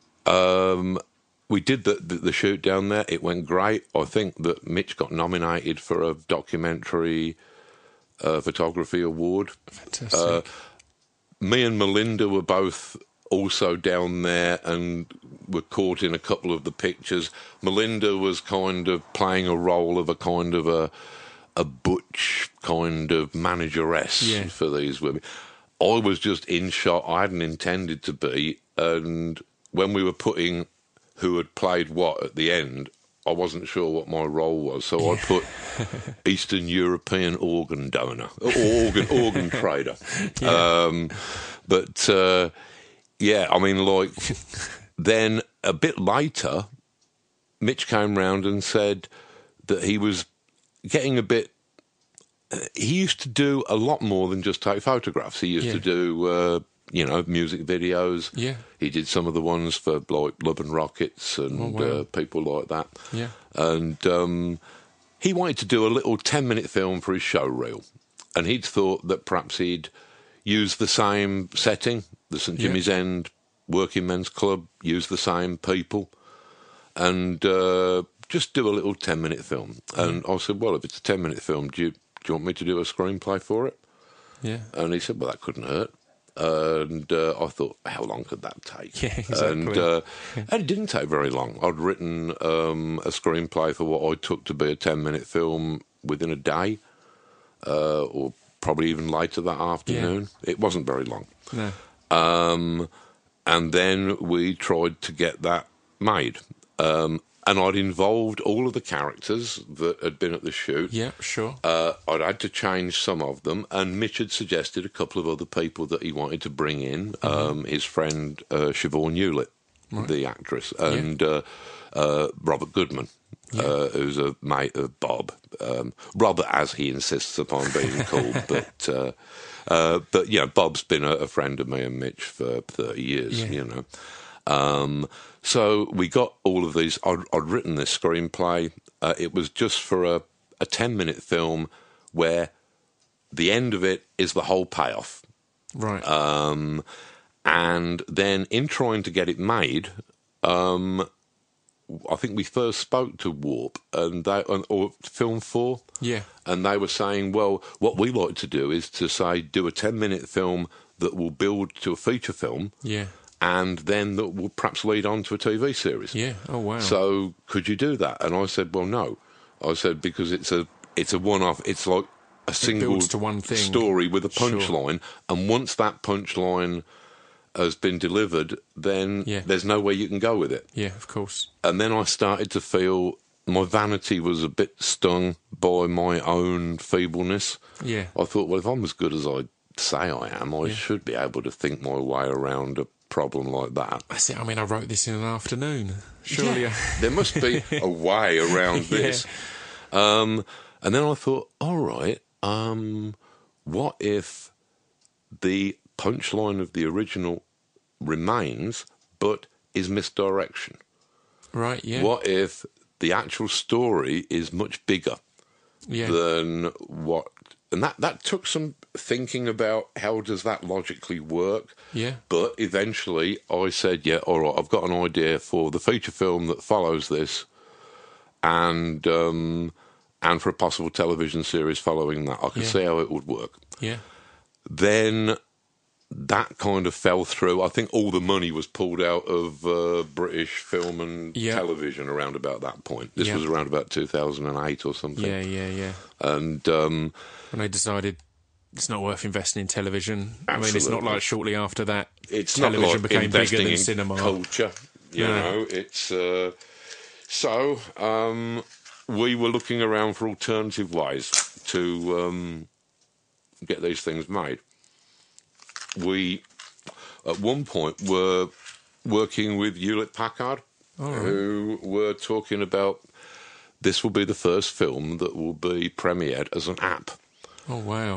um, we did the, the the shoot down there. It went great. I think that Mitch got nominated for a documentary uh, photography award. Fantastic. Uh, me and Melinda were both also down there and were caught in a couple of the pictures. Melinda was kind of playing a role of a kind of a a butch kind of manageress Yeah. for these women. I was just in shot. I hadn't intended to be, and when we were putting who had played what at the end, I wasn't sure what my role was, so I put Eastern European organ donor, or organ organ trader. Yeah. Um, but uh, yeah, I mean, like then a bit later, Mitch came round and said that he was getting a bit. He used to do a lot more than just take photographs. He used Yeah. to do, uh, you know, music videos. Yeah. He did some of the ones for like Love and Rockets and Oh, wow. uh, people like that. Yeah. And um, he wanted to do a little ten-minute film for his show reel. And he'd thought that perhaps he'd use the same setting, the St Yeah. Jimmy's End Working Men's Club, use the same people, and uh, just do a little ten-minute film. And I said, well, if it's a ten-minute film, do you, do you want me to do a screenplay for it? Yeah. And he said, well, that couldn't hurt. And uh, I thought, how long could that take? Yeah, exactly. And, uh, and it didn't take very long. I'd written um, a screenplay for what I took to be a ten-minute film within a day, uh, or probably even later that afternoon. It wasn't very long. No. Um, and then we tried to get that made. Um, and I'd involved all of the characters that had been at the shoot. Yeah, sure. Uh, I'd had to change some of them, and Mitch had suggested a couple of other people that he wanted to bring in. Mm-hmm. Um, his friend uh, Siobhan Hewlett, Right. the actress, and uh, uh, Robert Goodman, Yeah. uh, who's a mate of Bob. Um, Robert, as he insists upon being called, but uh, uh, but yeah, Bob's been a, a friend of me and Mitch for thirty years, Yeah. you know. Um, so we got all of these. I'd, I'd written this screenplay. Uh, it was just for a, a ten-minute film where the end of it is the whole payoff. Right. Um, and then in trying to get it made, um, I think we first spoke to Warp and they, or Film four. Yeah. And they were saying, well, what we like to do is to say, do a ten-minute film that will build to a feature film. Yeah. And then that will perhaps lead on to a T V series. Yeah. Oh, wow. So could you do that? And I said, well, no. I said, because it's a it's a one-off. It's like a single builds to one thing. story with a Sure. punchline. And once that punchline has been delivered, then Yeah. there's no way you can go with it. Yeah, of course. And then I started to feel my vanity was a bit stung by my own feebleness. Yeah. I thought, well, if I'm as good as I say I am, I Yeah. should be able to think my way around a problem like that. That's it. I mean, I wrote this in an afternoon. Surely. Yeah. There must be a way around Yeah. this. Um, and then I thought, all right, um, what if the punchline of the original remains, but is misdirection? Right, yeah. What if the actual story is much bigger Yeah. than what... And that, that took some thinking about how does that logically work. Yeah. But eventually I said, yeah, all right, I've got an idea for the feature film that follows this and um, and for a possible television series following that. I could Yeah. see how it would work. Yeah. Then that kind of fell through. I think all the money was pulled out of uh, British film and Yeah. television around about that point. This Yeah. was around about two thousand eight or something. Yeah, yeah, yeah. And um, And they decided it's not worth investing in television. I mean, it's not Absolutely. like shortly after that it's television not like became bigger investing than in cinema. culture. You No. know, it's... Uh, so um, we were looking around for alternative ways to um, get these things made. We, at one point, were working with Hewlett-Packard, All right. who were talking about this will be the first film that will be premiered as an app. Oh, wow.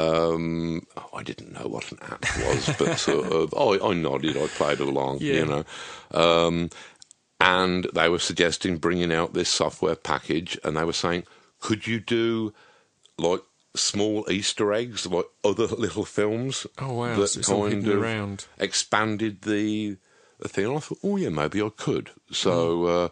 Um, oh, I didn't know what an app was, but sort of, oh, I nodded, I played along, Yeah. you know. Um, and they were suggesting bringing out this software package, and they were saying, could you do, like, small Easter eggs, like other little films Oh, wow. that So it's all kind hidden of around. expanded the, the thing? And I thought, oh, yeah, maybe I could. So uh,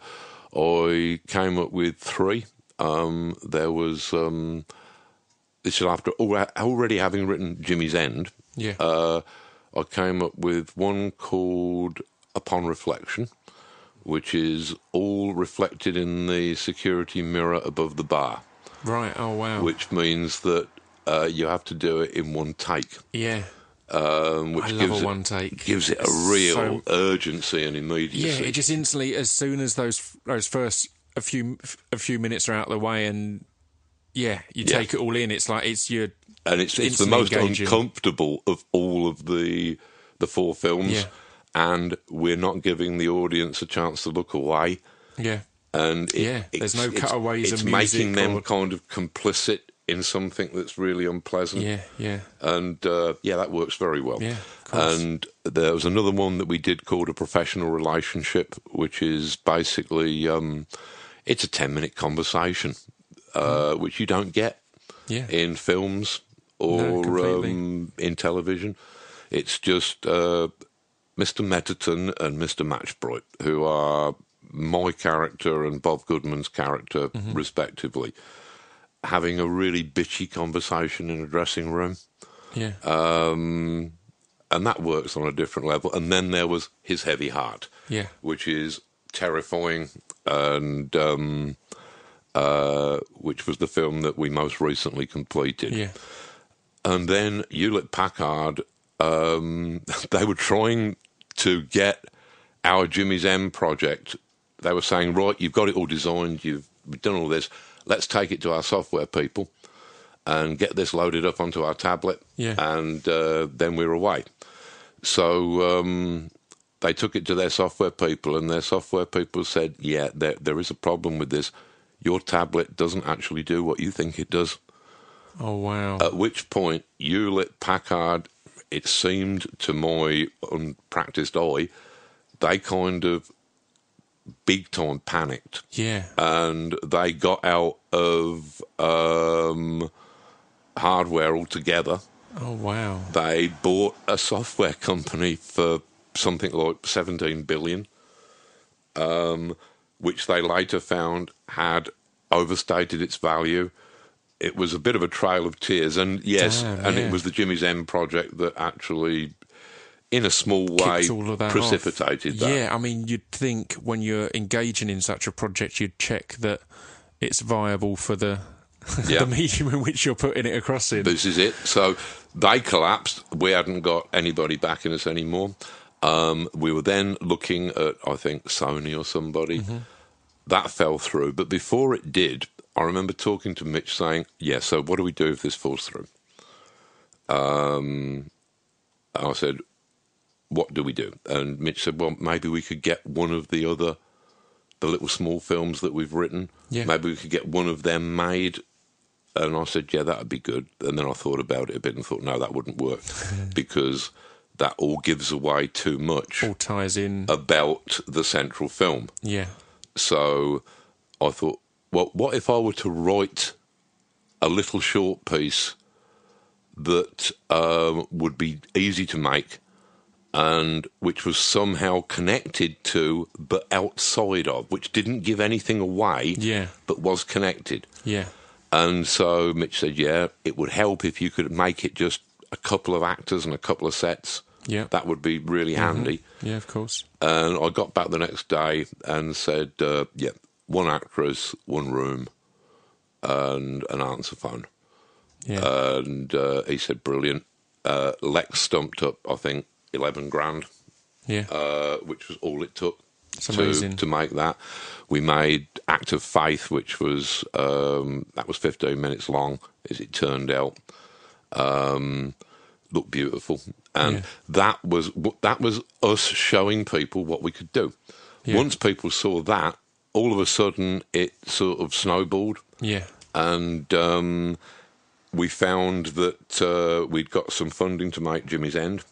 I came up with three. Um, there was... Um, This is after already having written Jimmy's End. Yeah. Uh, I came up with one called Upon Reflection, which is all reflected in the security mirror above the bar, Right. Oh, wow. which means that uh, you have to do it in one take, yeah. um, which I love gives a it, one take. gives it a real So- urgency and Yeah, immediacy. it just instantly, as soon as those those first a few a few minutes are out of the way, and yeah, you Yeah. take it all in. It's like it's your and it's it's the instantly most engaging. uncomfortable of all of the the four films, Yeah. and we're not giving the audience a chance to look away. yeah. And it, Yeah, there's it's- no it's- cutaways It's of music making them or- kind of complicit in something that's really unpleasant. Yeah, yeah, And uh, yeah, that works very well. yeah. Of course. And there was another one that we did called A Professional Relationship, which is basically um, it's a ten minute conversation, uh, which you don't get yeah, in films No, or completely. um, in television. It's just uh, Mister Metterton and Mister Matchbright, who are my character and Bob Goodman's character, Mm-hmm. respectively, having a really bitchy conversation in a dressing room. yeah, Um, and that works on a different level. And then there was His Heavy Heart, yeah, which is terrifying, and um, uh, which was the film that we most recently completed. yeah, And then Hewlett-Packard, um, they were trying to get our Jimmy's M project. They were saying, right, you've got it all designed, you've done all this, let's take it to our software people and get this loaded up onto our tablet, Yeah. and uh, then we're away. So um, they took it to their software people, and their software people said, yeah, there, there is a problem with this. Your tablet doesn't actually do what you think it does. Oh wow. At which point, Hewlett-Packard, it seemed to my unpractised eye, they kind of big time panicked. Yeah. And they got out of um, hardware altogether. Oh, wow. They bought a software company for something like seventeen billion dollars, um, which they later found had overstated its value. It was a bit of a trail of tears. And yes, Damn, and yeah. it was the Jimmy's End project that actually, in a small way, Kicked all of that precipitated off. that. Yeah, I mean, you'd think when you're engaging in such a project, you'd check that it's viable for the Yeah. the medium in which you're putting it across in. This is it. So they collapsed. We hadn't got anybody backing us anymore. Um, we were then looking at, I think, Sony or somebody. Mm-hmm. That fell through. But before it did, I remember talking to Mitch saying, yeah, so what do we do if this falls through? Um, I said, what do we do? And Mitch said, well, maybe we could get one of the other, the little small films that we've written. Yeah. Maybe we could get one of them made. And I said, yeah, that would be good. And then I thought about it a bit and thought, no, that wouldn't work because that all gives away too much. All ties in. About the central film. Yeah. So I thought, well, what if I were to write a little short piece that um, would be easy to make and which was somehow connected to but outside of, which didn't give anything away, Yeah. but was connected. Yeah. And so Mitch said, yeah, it would help if you could make it just a couple of actors and a couple of sets. Yeah. That would be really Mm-hmm. handy. Yeah, of course. And I got back the next day and said, uh, yeah, one actress, one room, and an answer phone. Yeah. And uh, he said, brilliant. Uh, Lex stumped up, I think, eleven grand, yeah. uh, which was all it took It's to, amazing. to make that. We made Act of Faith, which was, um, that was fifteen minutes long, as it turned out. Um, looked beautiful. And Yeah. that was that was us showing people what we could do. Yeah. Once people saw that, all of a sudden it sort of snowballed. Yeah. And um, we found that uh, we'd got some funding to make Jimmy's End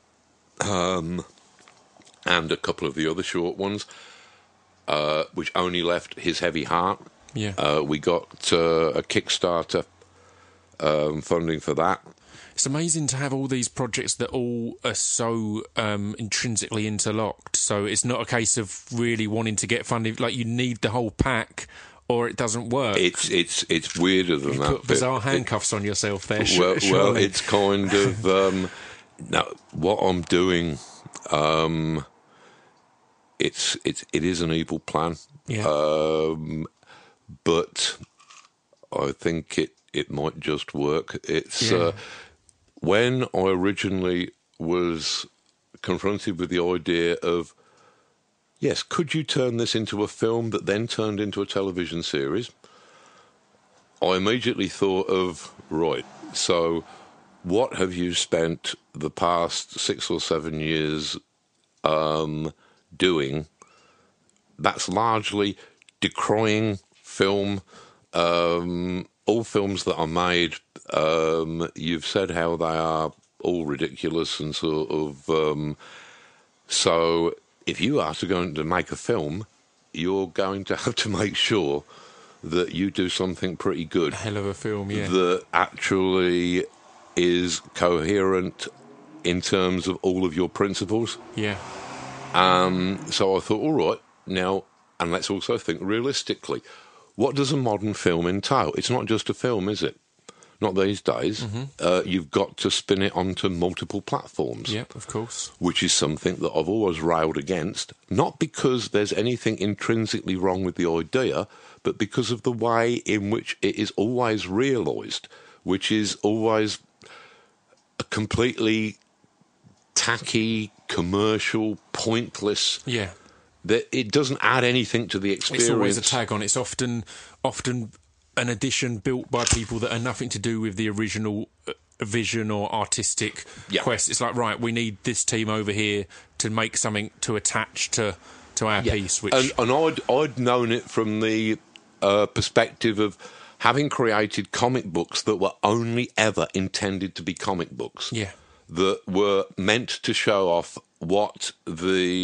um, and a couple of the other short ones, uh, which only left His Heavy Heart. Yeah. Uh, we got uh, a Kickstarter um, funding for that. It's amazing to have all these projects that all are so um, intrinsically interlocked. So it's not a case of really wanting to get funding. Like, you need the whole pack or it doesn't work. It's it's it's weirder than you that. put bizarre It- handcuffs on yourself there. Well, surely. well, it's kind of um, now what I'm doing. Um, it's it's it is an evil plan, Yeah. um, but I think it it might just work. It's Yeah. uh, when I originally was confronted with the idea of, yes, could you turn this into a film that then turned into a television series? I immediately thought of, right, so what have you spent the past six or seven years um, doing that's largely decrying film, um, all films that are made, um, you've said how they are all ridiculous and sort of... Um, so if you are to going to make a film, you're going to have to make sure that you do something pretty good. A hell of a film, yeah. That actually is coherent in terms of all of your principles. Yeah. Um, so I thought, all right, now, and let's also think realistically. What does a modern film entail? It's not just a film, is it? Not these days. Mm-hmm. Uh, you've got to spin it onto multiple platforms. Yep, of course. Which is something that I've always railed against, not because there's anything intrinsically wrong with the idea, but because of the way in which it is always realised, which is always a completely tacky, commercial, pointless... Yeah. That it doesn't add anything to the experience. It's always a tag on. It's often often an addition built by people that are nothing to do with the original uh, vision or artistic Yeah. quest. It's like, right, we need this team over here to make something to attach to to our Yeah. piece. Which And, and I'd, I'd known it from the uh, perspective of having created comic books that were only ever intended to be comic books. yeah, That were meant to show off what the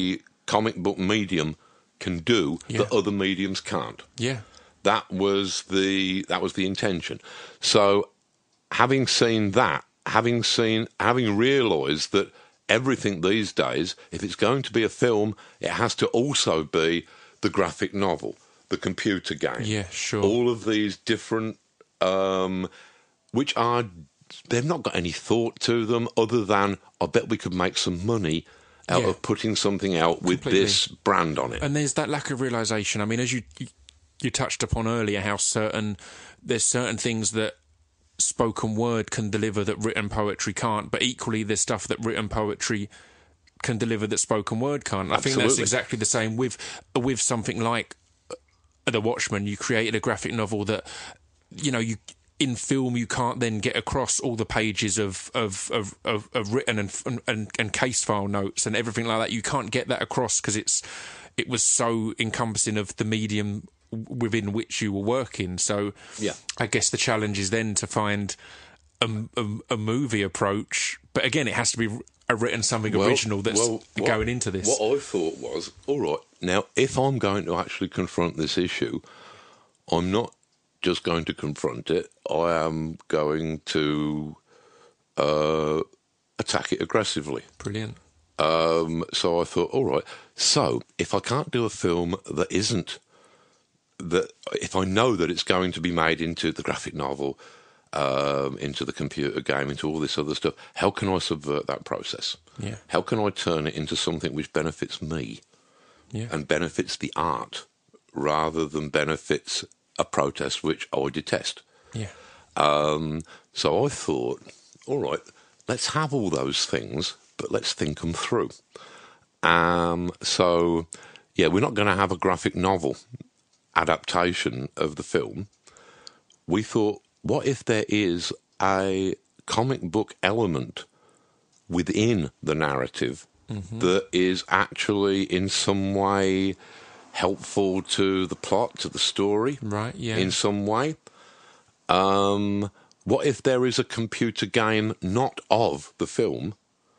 comic book medium can do Yeah. that other mediums can't. Yeah. That was the that was the intention. So, having seen that, having seen, having realised that everything these days, if it's going to be a film, it has to also be the graphic novel, the computer game. Yeah, sure. All of these different, um, which are, they've not got any thought to them other than, I bet we could make some money out Yeah. of putting something out with Completely. this brand on it. And there's that lack of realisation. I mean, as you, you you touched upon earlier, how certain there's certain things that spoken word can deliver that written poetry can't, but equally there's stuff that written poetry can deliver that spoken word can't. I think that's Absolutely. exactly the same with with something like The Watchmen. You created a graphic novel that, you know, you in film you can't then get across all the pages of of of, of, of written and, and and case file notes and everything like that. You can't get that across because it's it was so encompassing of the medium within which you were working. So Yeah. I guess the challenge is then to find a, a, a movie approach, but again, it has to be a written something Well- original that's well, what- going into this. What I thought was, all right, now if I'm going to actually confront this issue, I'm not just going to confront it, I am going to uh, attack it aggressively. Brilliant. Um, so I thought, all right, so if I can't do a film that isn't, that if I know that it's going to be made into the graphic novel, um, into the computer game, into all this other stuff, how can I subvert that process? Yeah. How can I turn it into something which benefits me Yeah. and benefits the art rather than benefits a protest which I detest? Yeah. Um, so I thought, all right, let's have all those things, but let's think them through. Um, so, yeah, we're not going to have a graphic novel adaptation of the film. We thought, what if there is a comic book element within the narrative Mm-hmm. that is actually in some way helpful to the plot, to the story, Right, yeah. in some way? Um, what if there is a computer game not of the film,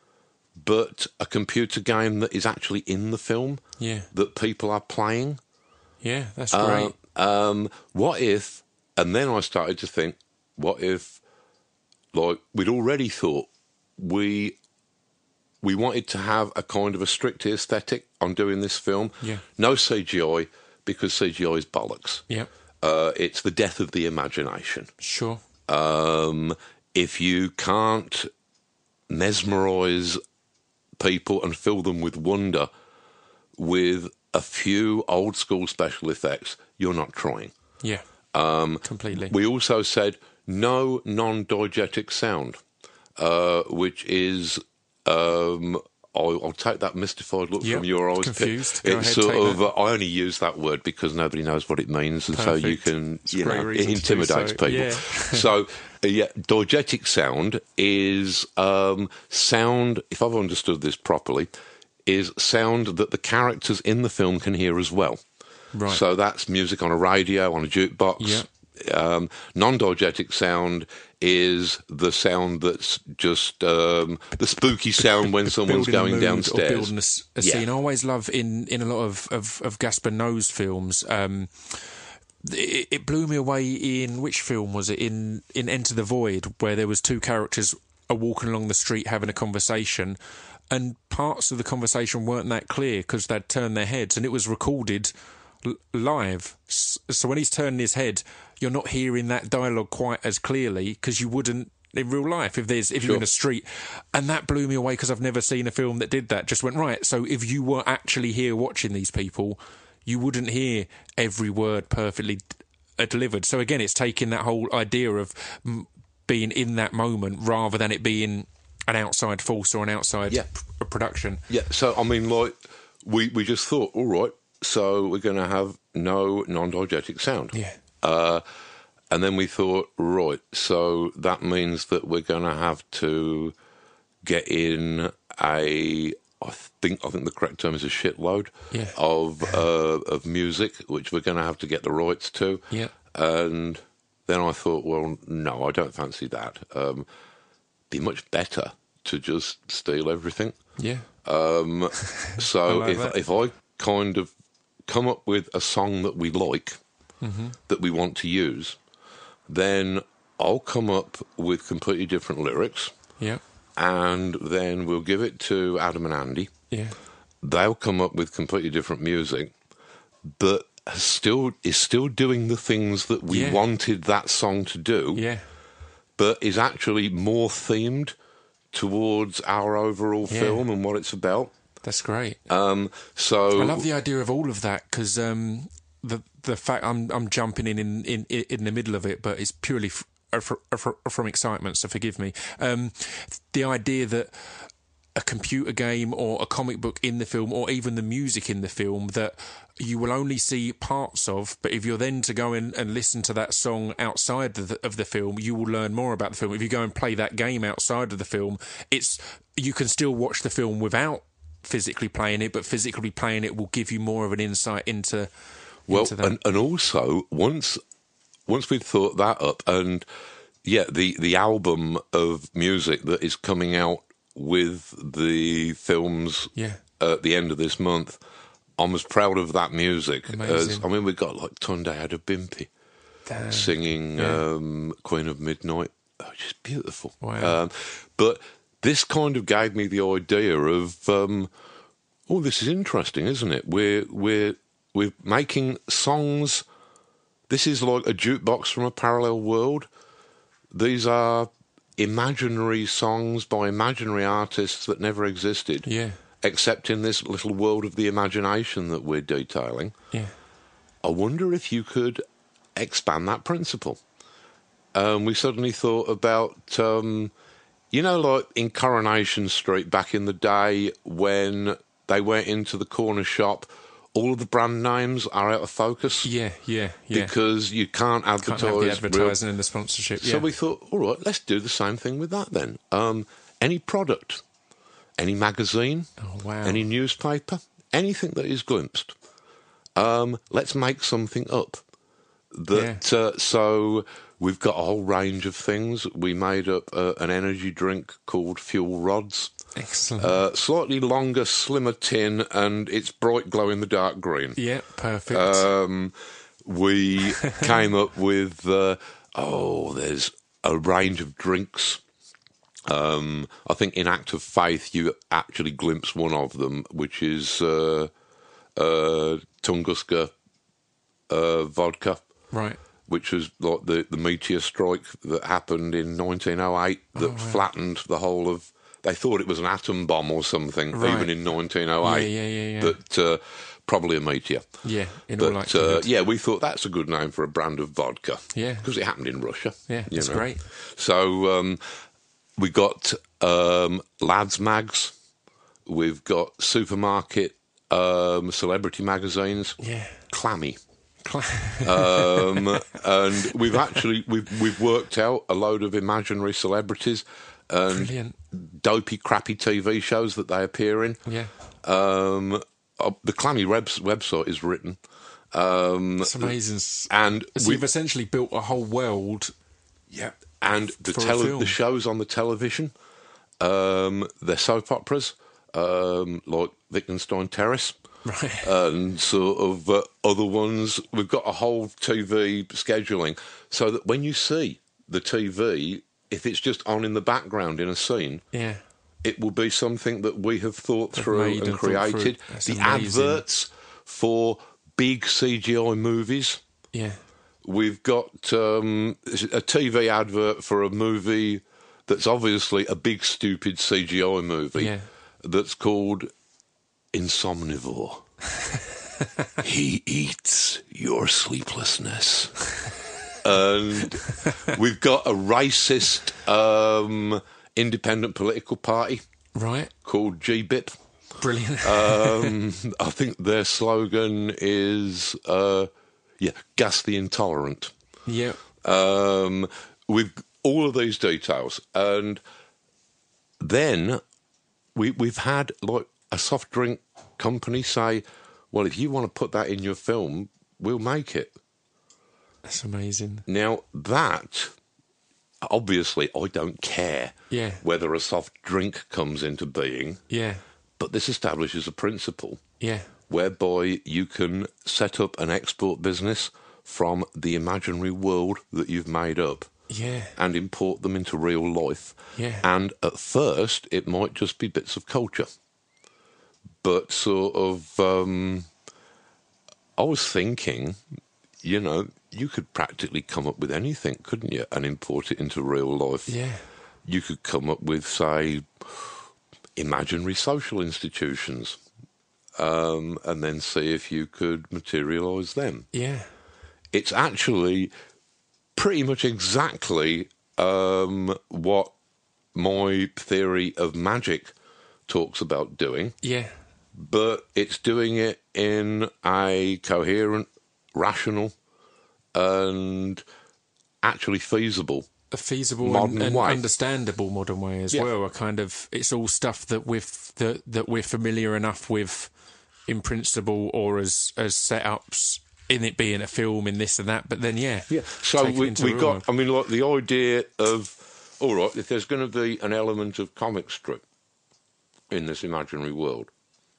but a computer game that is actually in the film Yeah. that people are playing? Yeah, that's Uh, great. um, what if, and then I started to think, what if, like, we'd already thought we we wanted to have a kind of a strict aesthetic on doing this film. Yeah. No C G I, because C G I is bollocks. Yeah. Uh, it's the death of the imagination. Sure. Um, if you can't mesmerise people and fill them with wonder with a few old school special effects, you're not trying. Yeah. Um, Completely. We also said no non-diegetic sound, uh, which is, um, I'll, I'll take that mystified look Yep, from your eyes. confused. Go It's ahead, sort take of, that. uh, I only use that word because nobody knows what it means, and so you Perfect. can, It's you a great know, it reason to do intimidates so. people. Yeah. So, uh, yeah, diegetic sound is um, sound, if I've understood this properly, is sound that the characters in the film can hear as well. Right. So that's music on a radio, on a jukebox. Yeah. Um, non-diegetic sound is the sound that's just um, the spooky sound when someone's Building a going mood downstairs. Or building a, s- a Yeah. scene. I always love in, in a lot of, of, of Gaspar Noé's films. Um, it, it blew me away in which film was it? In in Enter the Void, where there was two characters are walking along the street having a conversation, and parts of the conversation weren't that clear because they'd turned their heads, and it was recorded l- live. S- So when he's turning his head, you're not hearing that dialogue quite as clearly because you wouldn't in real life if there's if you're in Sure. a street. And that blew me away because I've never seen a film that did that. Just went, right, so if you were actually here watching these people, you wouldn't hear every word perfectly d- uh, delivered. So again, it's taking that whole idea of mm, being in that moment rather than it being an outside force or an outside Yeah. p- production. Yeah, so, I mean, like, we, we just thought, all right, so we're going to have no non-diegetic sound. Yeah. Uh, and then we thought, right, so that means that we're going to have to get in a, I think I think the correct term is a shitload Yeah. of uh, of music, which we're going to have to get the rights to. Yeah. And then I thought, well, no, I don't fancy that. Um, be much better to just steal everything. Yeah. Um, so like if that. if I kind of come up with a song that we like, Mm-hmm. that we want to use, then I'll come up with completely different lyrics, Yeah. and then we'll give it to Adam and Andy. Yeah. They'll come up with completely different music, but still is still doing the things that we Yeah. wanted that song to do, Yeah. but is actually more themed towards our overall Yeah. film and what it's about. That's great. Um, so I love the idea of all of that because um, the the fact I'm I'm jumping in in, in in the middle of it, but it's purely f- f- f- from excitement. So forgive me. Um, the idea that a computer game or a comic book in the film, or even the music in the film, that you will only see parts of, but if you're then to go in and listen to that song outside of the, of the film, you will learn more about the film. If you go and play that game outside of the film, it's you can still watch the film without physically playing it, but physically playing it will give you more of an insight into, well, into that. and, and also once once we'd thought that up, and yeah, the the album of music that is coming out with the films Yeah. at the end of this month, I'm as proud of that music Amazing. as I mean. We've got like Tunde Adebimpe Damn. singing Yeah. um, Queen of Midnight, oh, just beautiful. Wow. Um, but this kind of gave me the idea of, um, oh, this is interesting, isn't it? We're we're we're making songs. This is like a jukebox from a parallel world. These are imaginary songs by imaginary artists that never existed, Yeah. except in this little world of the imagination that we're detailing. Yeah. I wonder if you could expand that principle. Um, we suddenly thought about, um, you know, like in Coronation Street back in the day when they went into the corner shop, all of the brand names are out of focus. Yeah. Yeah. Yeah. Because you can't advertise. Can't have the real- advertising and the sponsorship. So Yeah. we thought, all right, let's do the same thing with that then. Um, any product, any magazine, Oh wow. any newspaper, anything that is glimpsed, um, let's make something up. That uh, so we've got a whole range of things. We made up uh, an energy drink called Fuel Rods. Excellent. Uh, slightly longer, slimmer tin, and it's bright glow in the dark green. Yeah, perfect. Um, we came up with, uh, oh, there's a range of drinks. Um, I think in Act of Faith you actually glimpse one of them, which is uh, uh, Tunguska uh, vodka, right. which was like the, the meteor strike that happened in nineteen oh eight that Oh, wow. flattened the whole of... They thought it was an atom bomb or something, Right. even in nineteen oh eight. Yeah, yeah, yeah, yeah. But uh, probably a meteor. Yeah, in all But uh, likelihood. yeah, we thought that's a good name for a brand of vodka. Yeah. Because it happened in Russia. Yeah, you that's know. great. So um, we got um, Lads Mags. We've got supermarket um, celebrity magazines. Yeah. Clammy. um, and we've actually we've we've worked out a load of imaginary celebrities and Brilliant. dopey, crappy T V shows that they appear in. Yeah. Um, uh, the Clammy webs- website is written. Um, It's amazing. and So we you've essentially built a whole world. yeah, and the for a tele- film. the shows on the television, um, they're soap operas, um, like Wittgenstein Terrace. Right. And sort of uh, other ones. We've got a whole T V scheduling so that when you see the T V, if it's just on in the background in a scene, Yeah. it will be something that we have thought Have through made and and thought through. created. That's The amazing. adverts for big C G I movies. Yeah. We've got um, a T V advert for a movie that's obviously a big, stupid C G I movie Yeah. that's called Insomnivore. He eats your sleeplessness. And we've got a racist um, independent political party Right. called G B I P. Brilliant. Um, I think their slogan is, uh, yeah, gas the intolerant. yeah. Um, with all of these details. And then we, we've had like a soft drink company say, well, if you want to put that in your film, we'll make it. That's amazing. Now, that, obviously, I don't care Yeah. whether a soft drink comes into being. Yeah. But this establishes a principle Yeah. whereby you can set up an export business from the imaginary world that you've made up Yeah. and import them into real life. Yeah. And at first, it might just be bits of culture. But sort of, um, I was thinking, you know, you could practically come up with anything, couldn't you, and import it into real life. Yeah. You could come up with, say, imaginary social institutions, um, and then see if you could materialise them. Yeah. It's actually pretty much exactly um, what my theory of magic talks about doing, Yeah. but it's doing it in a coherent, rational, and actually feasible A feasible modern and, and way. understandable modern way as Yeah. well. A kind of, it's all stuff that we're that that we're familiar enough with in principle, or as as setups in it being a film, in this and that. But then, yeah, Yeah. So take it we into we real got. life. I mean, like the idea of, all right, if there's going to be an element of comic strip in this imaginary world,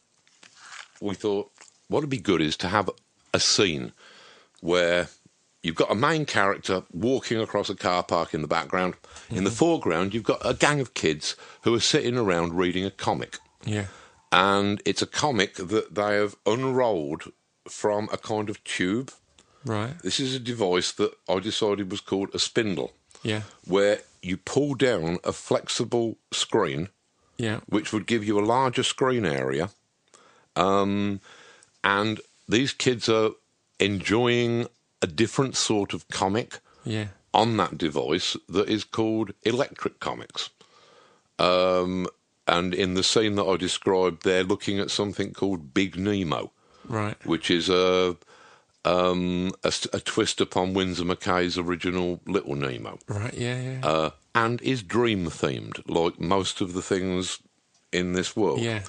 we thought what would be good is to have a scene where you've got a main character walking across a car park in the background. Mm-hmm. In the foreground, you've got a gang of kids who are sitting around reading a comic. Yeah. And it's a comic that they have unrolled from a kind of tube. Right. This is a device that I decided was called a spindle, Yeah. where you pull down a flexible screen, Yeah. which would give you a larger screen area. Um, and these kids are enjoying a different sort of comic Yeah. on that device that is called electric comics. Um, and in the scene that I described, they're looking at something called Big Nemo, Right. which is a, um, a, a twist upon Winsor McKay's original Little Nemo, Right. Yeah. Yeah. uh, and is dream-themed, like most of the things in this world. yeah.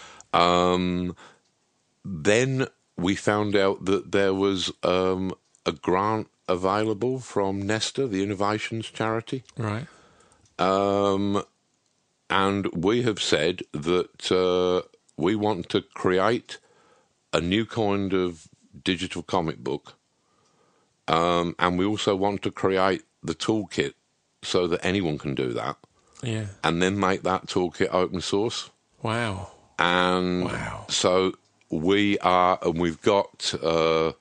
Um, then we found out that there was um, a grant available from Nesta, the Innovations charity. Right. Um, and we have said that uh, we want to create a new kind of digital comic book. Um, and we also want to create the toolkit so that anyone can do that. Yeah. And then make that toolkit open source. Wow. And Wow. so we are, and we've got, uh,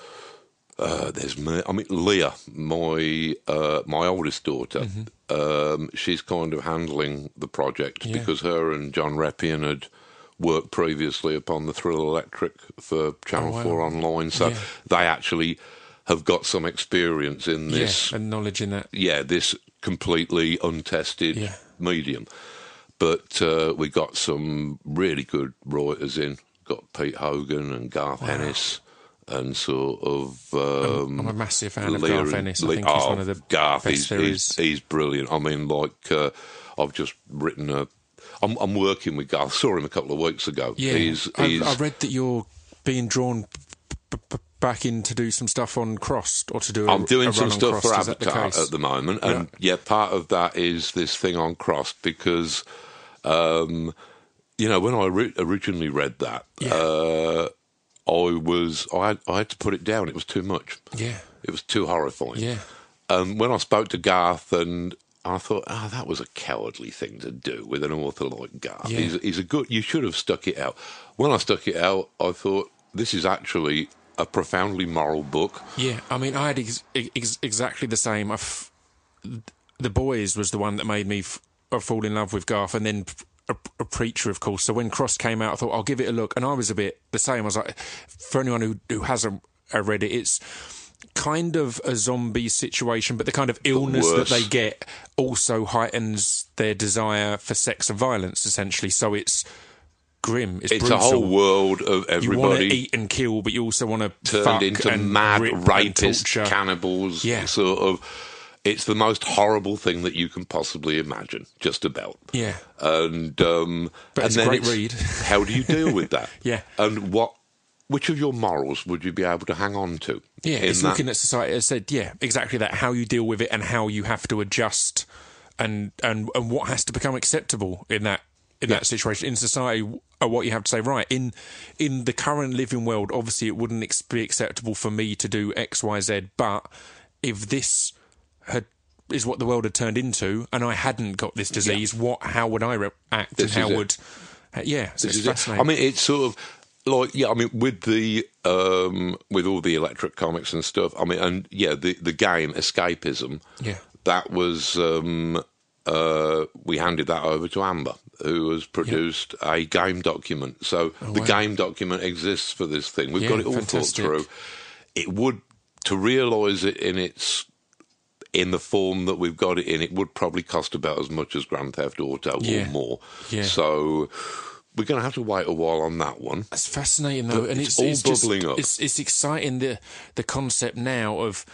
uh, there's me, I mean, Leah, my uh, my oldest daughter, Mm-hmm. um, she's kind of handling the project Yeah. because her and John Reppion had worked previously upon the Thrill Electric for Channel Oh, wow. four Online, so Yeah. they actually have got some experience in this, Yeah. And knowledge in that. yeah, this completely untested Yeah. medium. But uh, we got some really good writers in. Got Pete Hogan and Garth Wow. Ennis, and sort of. Um, I'm a massive fan of Lear Garth and- Ennis. I Le- think he's oh, one of the Garth, best he's, there he's, is. he's brilliant. I mean, like uh, I've just written a. I'm, I'm working with Garth. Saw him a couple of weeks ago. Yeah. he's, I, he's, I read that you're being drawn b- b- back in to do some stuff on Crossed, or to do. A, I'm doing a some run on stuff for Crossed. Is that the Avatar case? at the moment, and yeah, part of that is this thing on Crossed because, um, you know, when I re- originally read that, Yeah. uh, I was I had, I had to put it down. It was too much. Yeah. It was too horrifying. Yeah. Um, when I spoke to Garth, and I thought, oh, that was a cowardly thing to do with an author like Garth. Yeah. He's, he's a good. You should have stuck it out. When I stuck it out, I thought this is actually a profoundly moral book. Yeah, I mean, I had ex- ex- exactly the same. I f- the Boys was the one that made me f- uh, fall in love with Garth, and then a, a Preacher, of course. So when Cross came out, I thought I'll give it a look, and I was a bit the same. I was like, for anyone who who hasn't uh, read it, it's kind of a zombie situation, but the kind of illness that worse. they get also heightens their desire for sex and violence, essentially. So it's grim. It's, It's brutal. a whole world of You want to everybody eat and kill, but you also want to turned fuck into and mad rip and rapists, torture. cannibals. Yeah. Sort of. It's the most horrible thing that you can possibly imagine, just about. Yeah, And um, But and it's a then great read. How do you deal with that? Yeah. And what? Which of your morals would you be able to hang on to? yeah. in It's that? looking at society. It said, yeah, exactly that. How you deal with it and how you have to adjust, and and and what has to become acceptable in that in Yeah. that situation in society are what you have to say. Right, in in the current living world, obviously it wouldn't ex- be acceptable for me to do X, Y, Z. But if this had is what the world had turned into, and I hadn't got this disease, yeah. what? How would I react? This and how is would? Uh, yeah, so it's it. fascinating. I mean, it's sort of. Like yeah, I mean, with the um, with all the electric comics and stuff. I mean, and yeah, the the game Escapism. Yeah, that was um, uh, we handed that over to Amber, who has produced yep. a game document. So oh, the wow. game document exists for this thing. We've yeah, got it all fantastic. thought through. It would to realise it in its in the form that we've got it in. It would probably cost about as much as Grand Theft Auto yeah. or more. Yeah. So. We're going to have to wait a while on that one. It's fascinating, though, but and it's, it's, all it's bubbling just, up. It's, it's exciting the the concept now of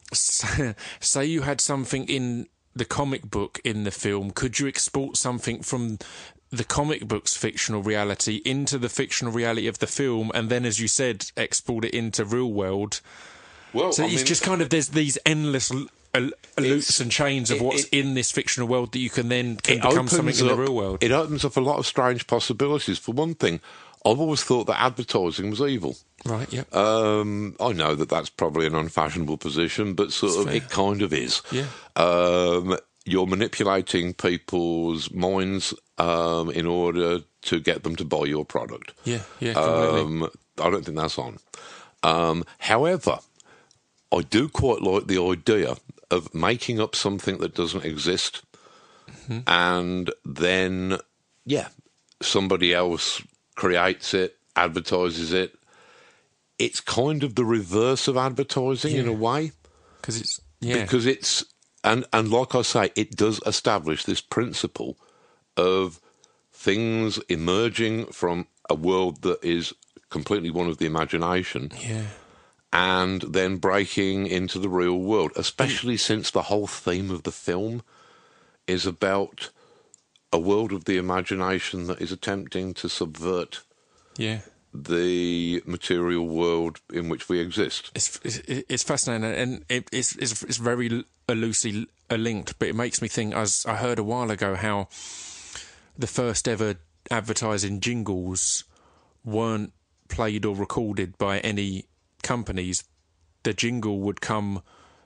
say you had something in the comic book in the film. Could you export something from the comic book's fictional reality into the fictional reality of the film, and then, as you said, export it into real world? Well, so I it's mean, just kind of there's these endless loops and chains of it, what's it, in this fictional world that you can then can become something up, in the real world. It opens up a lot of strange possibilities. For one thing, I've always thought that advertising was evil. Right, yeah. Um, I know that that's probably an unfashionable position, but sort That's of fair. it kind of is. Yeah. Um, you're manipulating people's minds um, in order to get them to buy your product. Yeah, yeah, completely. Um, I don't think that's on. Um, however, I do quite like the idea of making up something that doesn't exist, mm-hmm. and then, yeah, somebody else creates it, advertises it. It's kind of the reverse of advertising yeah. in a way. Because it's, yeah. Because it's, and, and like I say, it does establish this principle of things emerging from a world that is completely one of the imagination. Yeah. And then breaking into the real world, especially since the whole theme of the film is about a world of the imagination that is attempting to subvert yeah. the material world in which we exist. It's it's, it's fascinating, and it, it's, it's it's very loosely linked, but it makes me think, as I heard a while ago, how the first ever advertising jingles weren't played or recorded by any companies. The jingle would come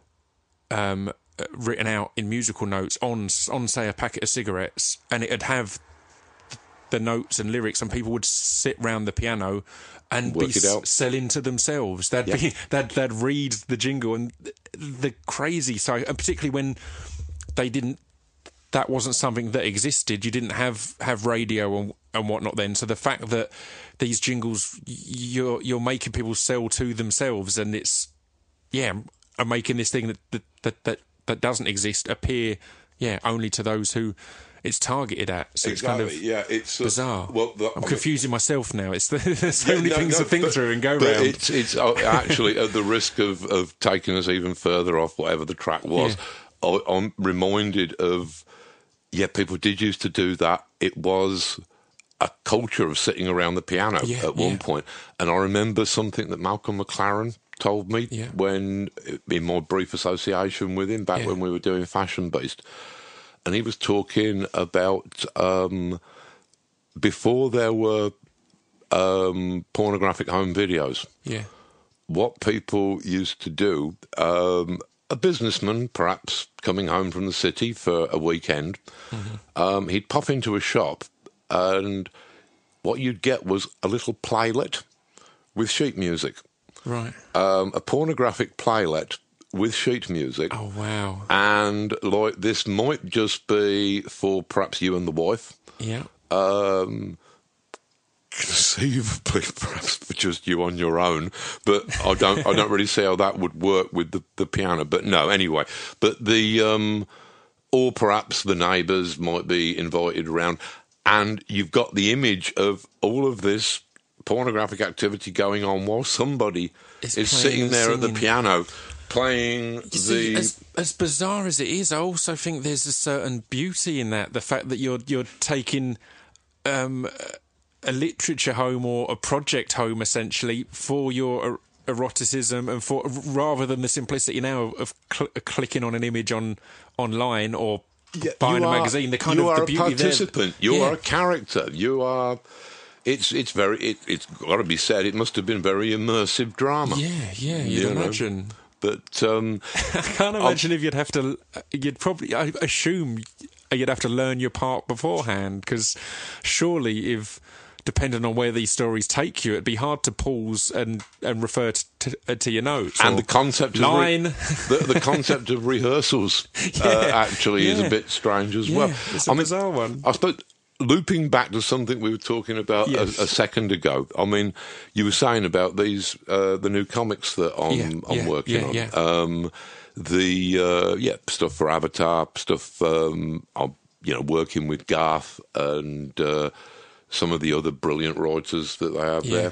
um, written out in musical notes on, on, say, a packet of cigarettes, and it'd have the notes and lyrics, and people would sit round the piano and Work be it out. selling to themselves. They'd Yep. be they'd, they'd read the jingle, and the, the crazy side, and particularly when they didn't. That wasn't something that existed. You didn't have, have radio and, and whatnot then. So the fact that these jingles, you're you're making people sell to themselves, and it's yeah, are making this thing that that, that that that doesn't exist appear yeah only to those who it's targeted at. So Exactly. it's kind of yeah, it's uh, bizarre. Well, the, I'm I mean, confusing myself now. It's the, there's so Yeah, many no, things no, to think but- through and go but round. It's, it's uh, actually at the risk of, of taking us even further off whatever the track was. I, I'm reminded of yeah, people did used to do that. It was a culture of sitting around the piano Yeah, at one yeah. point. And I remember something that Malcolm McLaren told me Yeah. when, in my brief association with him, back Yeah. when we were doing Fashion Beast. And he was talking about um, before there were um, pornographic home videos, yeah, what people used to do, um, a businessman perhaps coming home from the city for a weekend, mm-hmm. um, he'd pop into a shop and what you'd get was a little playlet with sheet music, right. um, a pornographic playlet with sheet music. Oh wow. And like this might just be for perhaps you and the wife. Yeah. Um, conceivably, perhaps for just you on your own, but I don't. I don't really see how that would work with the, the piano. But no, anyway. But the um, or perhaps the neighbours might be invited around, and you've got the image of all of this pornographic activity going on while somebody It's is playing sitting and there at the singing. piano playing You see, the. as, as bizarre as it is, I also think there's a certain beauty in that. The fact that you're you're taking um, a literature home or a project home essentially for your er- eroticism, and for rather than the simplicity now of cl- clicking on an image on online or Yeah, buying you a are- magazine. The kind you of are the a beauty there. participant. You Yeah. are a character. You are. It's it's very. It, it's got to be said. It must have been very immersive drama. Yeah, yeah, you'd You know. imagine. But um, I can't imagine if you'd have to. You'd probably. I assume you'd have to learn your part beforehand, because surely, if depending on where these stories take you, it'd be hard to pause and, and refer to, to, to your notes. and or the concept line. of re- the, the concept of rehearsals Yeah, uh, actually is yeah. a bit strange as Yeah, well. it's a I mean, bizarre one. I suppose looping back to something we were talking about Yes. a, a second ago. I mean, you were saying about these uh, the new comics that I'm, Yeah, I'm yeah, working yeah, on. yeah. Um, the uh, yeah stuff for Avatar, stuff um, I'm you know working with Garth and uh, some of the other brilliant writers that they have Yeah. there,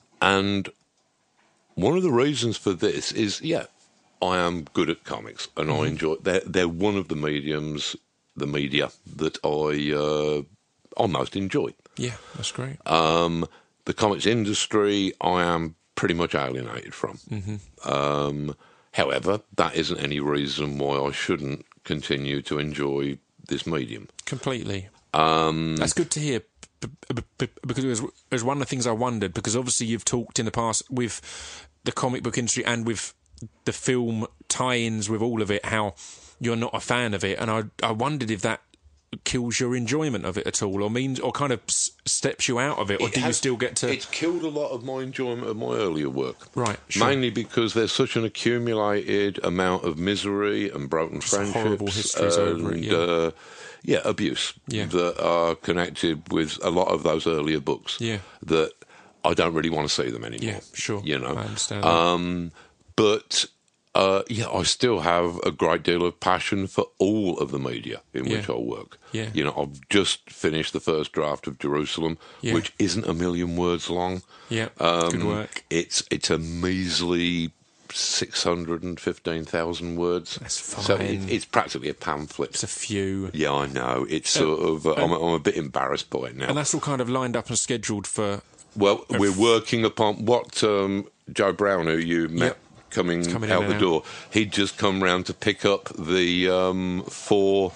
and one of the reasons for this is yeah. I am good at comics, and Mm-hmm. I enjoy. They're they're one of the mediums, the media that I uh, I most enjoy. Yeah, that's great. Um, the comics industry, I am pretty much alienated from. Mm-hmm. Um, however, that isn't any reason why I shouldn't continue to enjoy this medium. Completely. Um, That's good to hear, b- b- b- because it was, it was one of the things I wondered, because obviously you've talked in the past with the comic book industry and with the film tie-ins with all of it, how you're not a fan of it, and I I wondered if that kills your enjoyment of it at all, or means, or kind of s- steps you out of it, or it do you has- still get to... It's killed a lot of my enjoyment of my earlier work. Right, sure. Mainly because there's such an accumulated amount of misery and broken friendships. horrible histories and, over it, yeah. Uh, yeah, abuse Yeah. that are connected with a lot of those earlier books. Yeah. That I don't really want to see them anymore. Yeah, sure. You know, I understand that. Um, but uh, yeah, I still have a great deal of passion for all of the media in Yeah. which I work. Yeah. You know, I've just finished the first draft of Jerusalem, Yeah. which isn't a million words long. Yeah, Um, good work. It's it's a measly six hundred and fifteen thousand words. That's So fine. it, it's practically a pamphlet. It's a few. Yeah, I know. It's sort of. Uh, I'm, I'm a bit embarrassed by it now. And that's all kind of lined up and scheduled for... Well, we're working upon what um, Joe Brown, who you met Yep. coming, coming in out and the out. door, he'd just come round to pick up the um, four,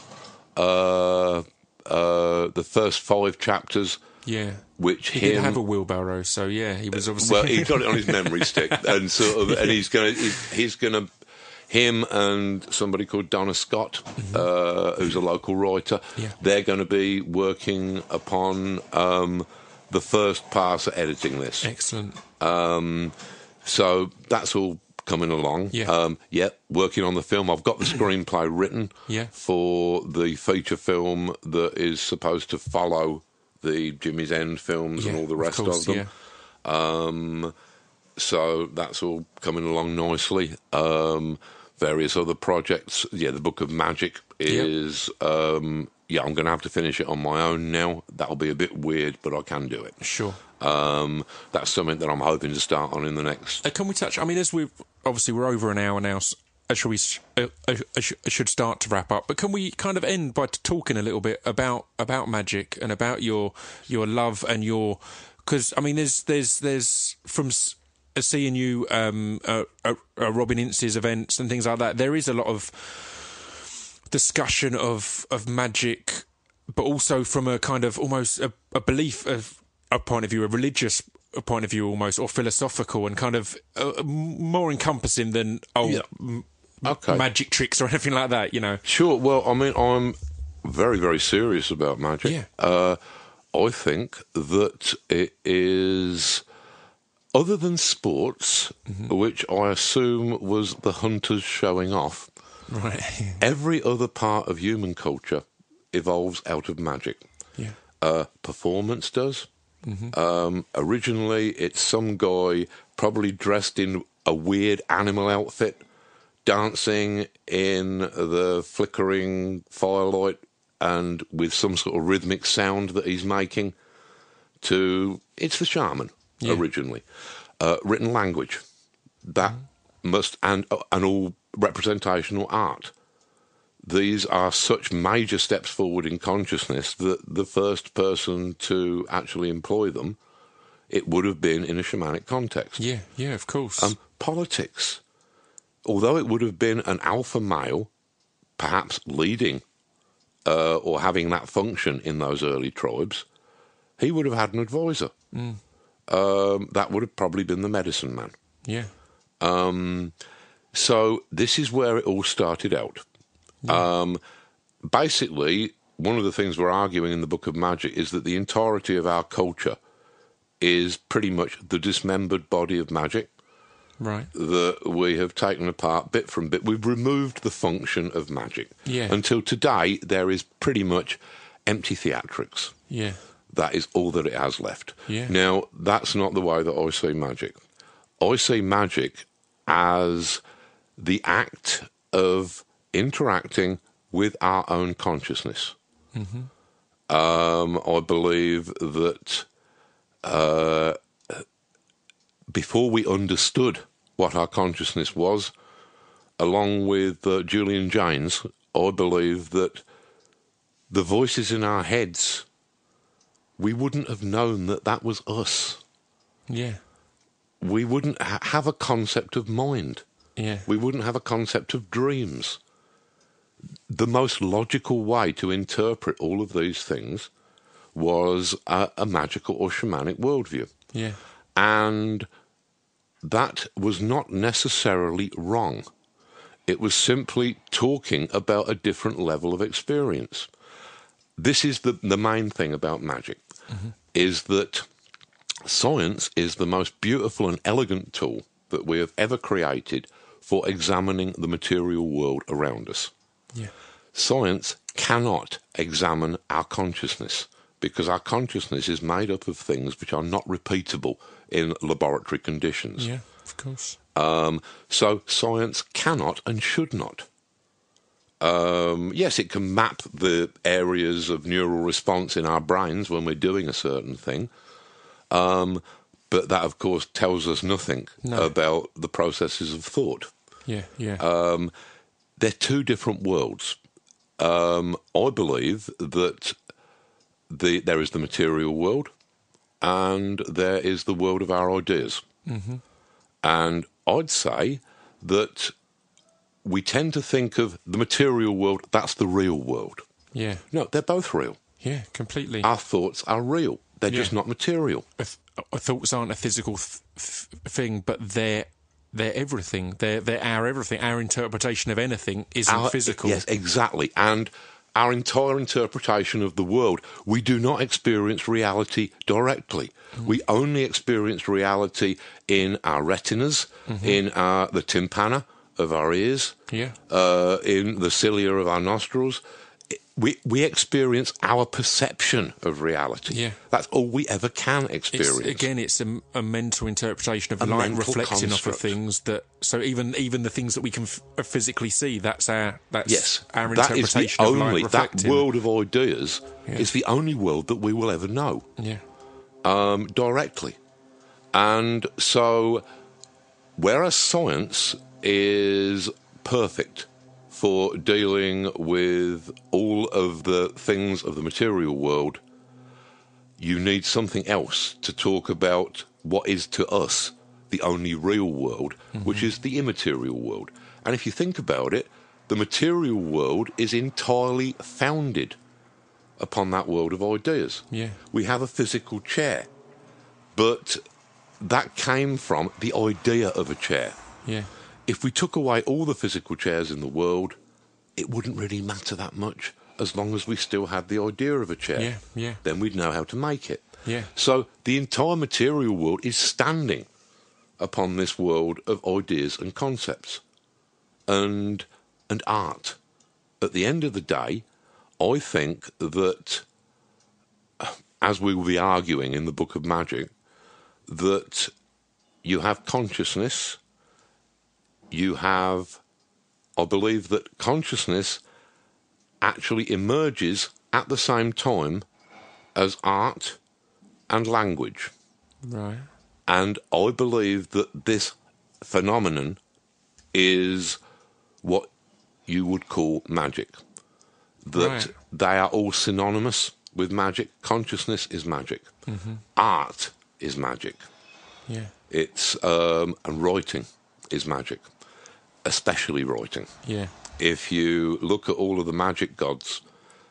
uh, uh, the first five chapters, Yeah. which He him. did have a wheelbarrow, so yeah, he was obviously... Well, he got it on his memory stick, and sort of, and he's going to, he's, he's going to, him and somebody called Donna Scott, uh, who's a local writer, Yeah. they're going to be working upon um, the first pass at editing this. Excellent. Um, so that's all coming along. Yeah. Um, yeah, working on the film. I've got the screenplay written Yeah. for the feature film that is supposed to follow the Jimmy's End films Yeah, and all the of rest of, course, them. yeah. Um, so that's all coming along nicely. Um, various other projects. Yeah, the Book of Magic is. Um, yeah, I'm going to have to finish it on my own now. That'll be a bit weird, but I can do it. Sure. Um, that's something that I'm hoping to start on in the next. Uh, can we touch? I mean, as we obviously we're over an hour now, so uh, shall we? sh- Uh, uh, uh, sh- should start to wrap up. But can we kind of end by t- talking a little bit about about magic and about your your love and your, because I mean, there's there's there's from s- uh, seeing you um, uh, uh, uh, Robin Ince's events and things like that. There is a lot of discussion of of magic, but also from a kind of almost a, a belief of a point of view, a religious point of view almost, or philosophical, and kind of uh, m- more encompassing than oh Yeah. m- Okay. magic tricks or anything like that, you know. Sure. Well, I mean, I'm very, very serious about magic. Yeah. Uh, I think that it is, other than sports, Mm-hmm. which I assume was the hunters showing off, Right. every other part of human culture evolves out of magic. Yeah. Uh, performance does. Um, originally, it's some guy probably dressed in a weird animal outfit, dancing in the flickering firelight and with some sort of rhythmic sound that he's making. To it's the shaman Yeah. originally. Uh, written language that must and and all representational art. These are such major steps forward in consciousness that the first person to actually employ them, it would have been in a shamanic context. Yeah. Yeah. Of course. Um, politics, although it would have been an alpha male, perhaps leading uh, or having that function in those early tribes, he would have had an advisor. Mm. Um, that would have probably been the medicine man. Yeah. Um, so this is where it all started out. Yeah. Um, basically, one of the things we're arguing in the Book of Magic is that the entirety of our culture is pretty much the dismembered body of magic. Right. That we have taken apart bit from bit. We've removed the function of magic. Yeah. Until today, there is pretty much empty theatrics. Yeah. That is all that it has left. Yeah. Now, that's not the way that I see magic. I see magic as the act of interacting with our own consciousness. Mm-hmm. Um, I believe that uh, before we understood what our consciousness was, along with uh, Julian Jaynes, I believe that the voices in our heads, we wouldn't have known that that was us. Yeah. We wouldn't ha- have a concept of mind. Yeah. We wouldn't have a concept of dreams. The most logical way to interpret all of these things was a, a magical or shamanic worldview. Yeah. And that was not necessarily wrong. It was simply talking about a different level of experience. This is the, the main thing about magic, mm-hmm. is that science is the most beautiful and elegant tool that we have ever created for examining the material world around us. Yeah. Science cannot examine our consciousness because our consciousness is made up of things which are not repeatable in laboratory conditions. Yeah, of course. Um, so science cannot and should not. Um, yes, it can map the areas of neural response in our brains when we're doing a certain thing, um, but that, of course, tells us nothing no. about the processes of thought. Yeah, yeah. Um, they're two different worlds. Um, I believe that the there is the material world and there is the world of our ideas. Mm-hmm. And I'd say that we tend to think of the material world, that's the real world. Yeah. No, they're both real. Yeah, completely. Our thoughts are real. They're yeah. just not material. Th- thoughts aren't a physical th- th- thing, but they're they're everything. They're they're our everything. Our interpretation of anything isn't our, physical. Yes, exactly. And our entire interpretation of the world, we do not experience reality directly. Mm. We only experience reality in our retinas, mm-hmm. in our, the tympana of our ears, yeah. uh, in the cilia of our nostrils. We we experience our perception of reality. Yeah. That's all we ever can experience. It's, again, it's a, a mental interpretation of a light reflecting construct. off of things that. So even even the things that we can f- physically see, that's our that's yes, our that interpretation is the of only, light reflecting. That world of ideas yeah. is the only world that we will ever know. Yeah. Um, directly, and so whereas science is perfect for dealing with all of the things of the material world, you need something else to talk about what is to us the only real world, mm-hmm. which is the immaterial world. And if you think about it, the material world is entirely founded upon that world of ideas. Yeah. We have a physical chair, but that came from the idea of a chair. Yeah. If we took away all the physical chairs in the world, it wouldn't really matter that much as long as we still had the idea of a chair. Yeah, yeah. Then we'd know how to make it. Yeah. So the entire material world is standing upon this world of ideas and concepts and and art. At the end of the day, I think that, as we will be arguing in the Book of Magic, that you have consciousness, you have, I believe that consciousness actually emerges at the same time as art and language. Right. And I believe that this phenomenon is what you would call magic. That right. they are all synonymous with magic. Consciousness is magic. Mm-hmm. Art is magic. Yeah. It's um, and writing is magic. Especially writing. Yeah. If you look at all of the magic gods,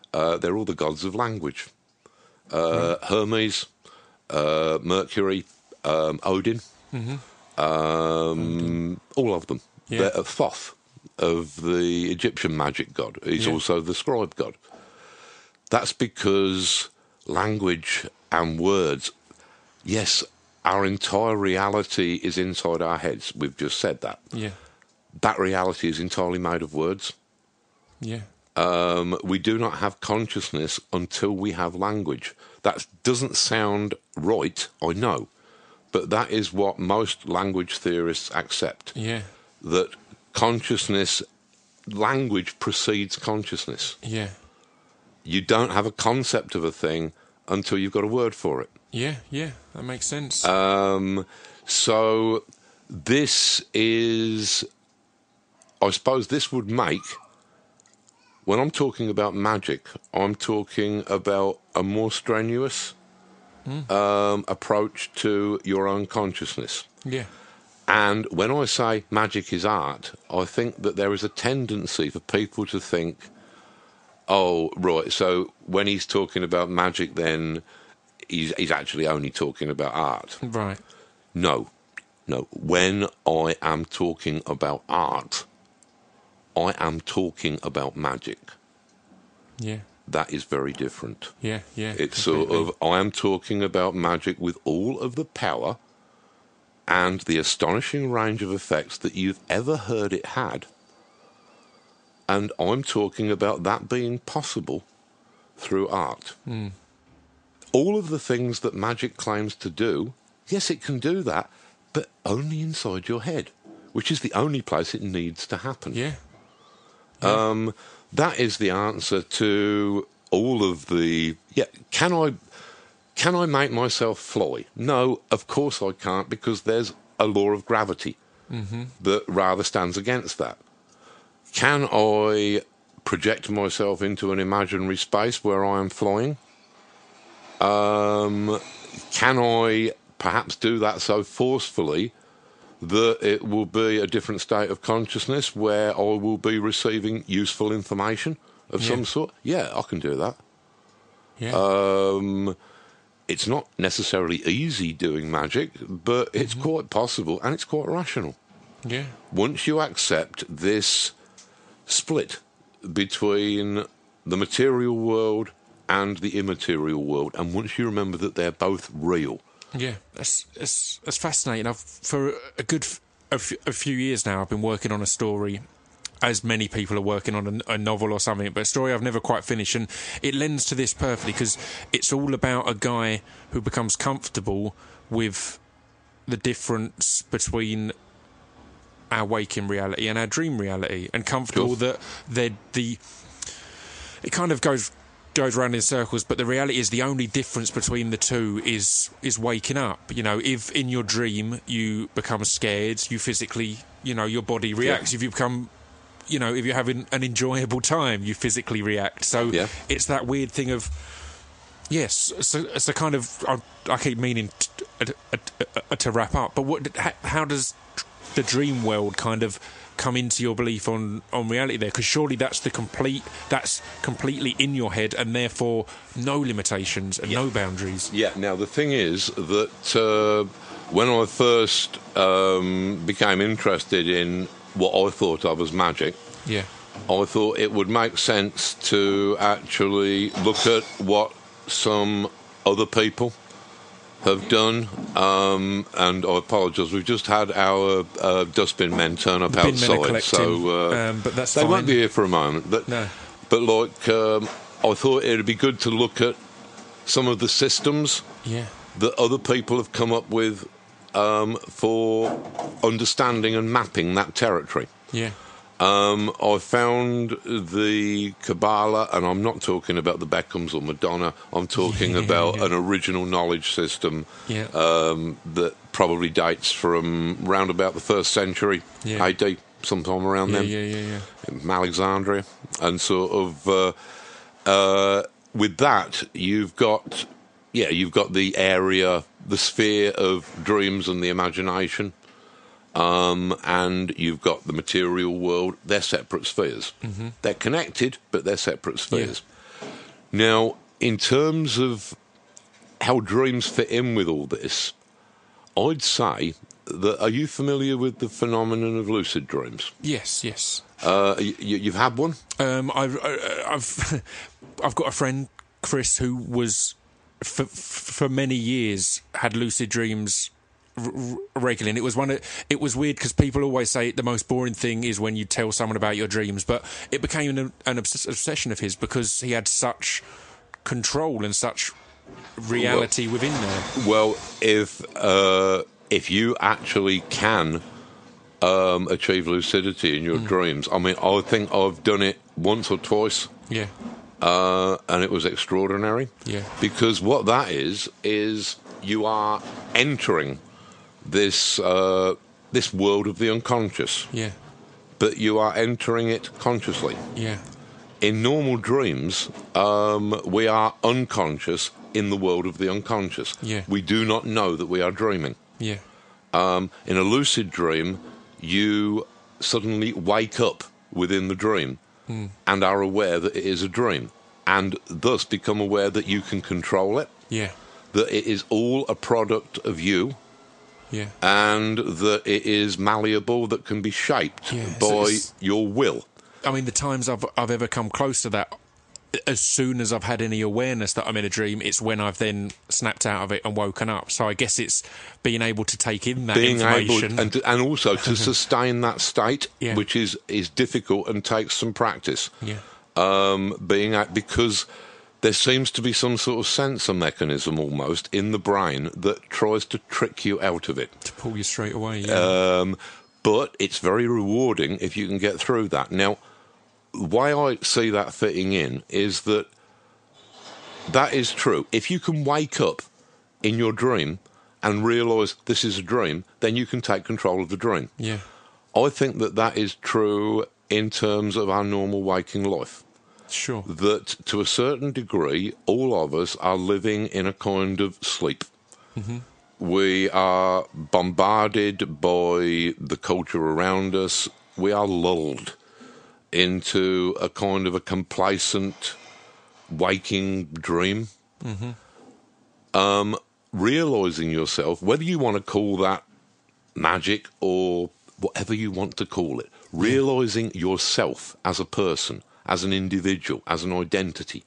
uh, they're all the gods of language. Uh, right. Hermes, uh, Mercury, um, Odin, mm-hmm. um, Odin, all of them. Yeah. They're Thoth of the Egyptian magic god. He's yeah. also the scribe god. That's because language and words, yes, our entire reality is inside our heads. We've just said that. Yeah. That reality is entirely made of words. Yeah. Um, we do not have consciousness until we have language. That doesn't sound right, I know, but that is what most language theorists accept. Yeah. That consciousness, language precedes consciousness. Yeah. You don't have a concept of a thing until you've got a word for it. Yeah, yeah, that makes sense. Um, so this is, I suppose this would make, when I'm talking about magic, I'm talking about a more strenuous mm. um, approach to your own consciousness. Yeah. And when I say magic is art, I think that there is a tendency for people to think, oh, right, so when he's talking about magic, then he's, he's actually only talking about art. Right. No, no. When I am talking about art, I am talking about magic. Yeah. That is very different. Yeah, yeah. It's completely. sort of, I am talking about magic with all of the power and the astonishing range of effects that you've ever heard it had. And I'm talking about that being possible through art. Mm. All of the things that magic claims to do, yes, it can do that, but only inside your head, which is the only place it needs to happen. Yeah. yeah. Um, that is the answer to all of the... Yeah, can I... Can I make myself fly? No, of course I can't, because there's a law of gravity mm-hmm. that rather stands against that. Can I project myself into an imaginary space where I am flying? Um, can I perhaps do that so forcefully that it will be a different state of consciousness where I will be receiving useful information of yeah. some sort? Yeah, I can do that. Yeah. Um... It's not necessarily easy doing magic, but it's mm-hmm. quite possible, and it's quite rational. Yeah. Once you accept this split between the material world and the immaterial world, and once you remember that they're both real. Yeah, that's, that's, that's fascinating. I've, for a good f- a, f- a few years now, I've been working on a story, as many people are working on a, a novel or something, but a story I've never quite finished, and it lends to this perfectly because it's all about a guy who becomes comfortable with the difference between our waking reality and our dream reality, and comfortable sure. that the the it kind of goes goes round in circles, but the reality is the only difference between the two is is waking up. You know, if in your dream you become scared, you physically, you know, your body reacts. Yeah. If you become You know, if you're having an enjoyable time, you physically react. So yeah. it's that weird thing of, yes, so it's a kind of, I, I keep meaning to, to, to wrap up, but what? How does the dream world kind of come into your belief on, on reality there? Because surely that's the complete, that's completely in your head, and therefore no limitations and yeah. no boundaries. Yeah, now the thing is that uh, when I first um, became interested in what I thought of as magic, yeah. I thought it would make sense to actually look at what some other people have done. Um, and I apologise, we've just had our uh, dustbin men turn up the outside, so uh, um, but that's they fine. won't be here for a moment. But no. but like, um, I thought it would be good to look at some of the systems yeah. that other people have come up with Um, for understanding and mapping that territory. Yeah. Um, I found the Kabbalah, and I'm not talking about the Beckhams or Madonna, I'm talking yeah, about yeah. an original knowledge system yeah. um, that probably dates from round about the first century yeah. A D, sometime around yeah, then, yeah, yeah, yeah. in Alexandria. And sort of, uh, uh, with that, you've got, yeah, you've got the area, the sphere of dreams and the imagination, um, and you've got the material world. They're separate spheres. Mm-hmm. They're connected, but they're separate spheres. Yeah. Now, in terms of how dreams fit in with all this, I'd say that, are you familiar with the phenomenon of lucid dreams? Yes, yes. Uh, you, you've had one? Um, I've, I've, I've got a friend, Chris, who was, for, for many years, had lucid dreams r- r- regularly. And it was one of, it was weird because people always say the most boring thing is when you tell someone about your dreams, but it became an, an obs- obsession of his because he had such control and such reality well, within there. Well, if uh, if you actually can um, achieve lucidity in your mm. dreams, I mean, I think I've done it once or twice. Yeah. Uh, and it was extraordinary. Yeah. Because what that is is you are entering this uh, this world of the unconscious. Yeah. But you are entering it consciously. Yeah. In normal dreams, um, we are unconscious in the world of the unconscious. Yeah. We do not know that we are dreaming. Yeah. Um, in a lucid dream, you suddenly wake up within the dream mm. and are aware that it is a dream, and thus become aware that you can control it. Yeah. That it is all a product of you. Yeah. And that it is malleable, that can be shaped yeah. by so your will. I mean, the times I've I've ever come close to that, as soon as I've had any awareness that I'm in a dream, it's when I've then snapped out of it and woken up. So I guess it's being able to take in that being information. Able, and, to, and also to sustain that state, yeah. which is, is difficult and takes some practice. Yeah. Um, being at, because there seems to be some sort of sensor mechanism almost in the brain that tries to trick you out of it. To pull you straight away, yeah. Um, but it's very rewarding if you can get through that. Now, the way I see that fitting in is that that is true. If you can wake up in your dream and realise this is a dream, then you can take control of the dream. Yeah. I think that that is true in terms of our normal waking life. Sure. That to a certain degree, all of us are living in a kind of sleep. Mm-hmm. We are bombarded by the culture around us. We are lulled into a kind of a complacent waking dream. Mm-hmm. Um, realising yourself, whether you want to call that magic or whatever you want to call it, realising yeah. yourself as a person, as an individual, as an identity,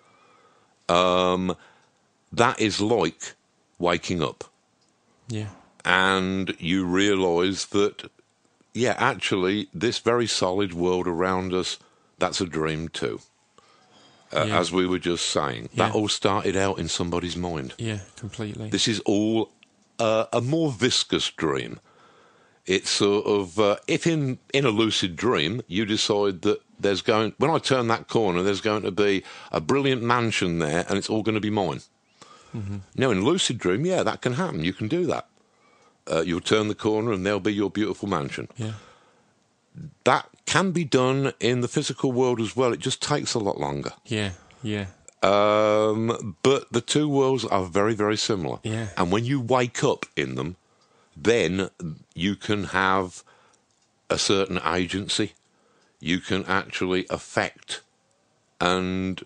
um, that is like waking up. Yeah. And you realise that, yeah, actually, this very solid world around us, that's a dream too. Uh, yeah. As we were just saying, yeah. that all started out in somebody's mind. Yeah, completely. This is all uh, a more viscous dream. It's sort of, uh, if in, in a lucid dream, you decide that there's going, when I turn that corner, there's going to be a brilliant mansion there and it's all going to be mine. Mm-hmm. Now, in lucid dream, yeah, that can happen. You can do that. Uh, you'll turn the corner and there'll be your beautiful mansion. Yeah. That can be done in the physical world as well. It just takes a lot longer. Yeah, yeah. Um, but the two worlds are very, very similar. Yeah. And when you wake up in them, then you can have a certain agency. You can actually affect and,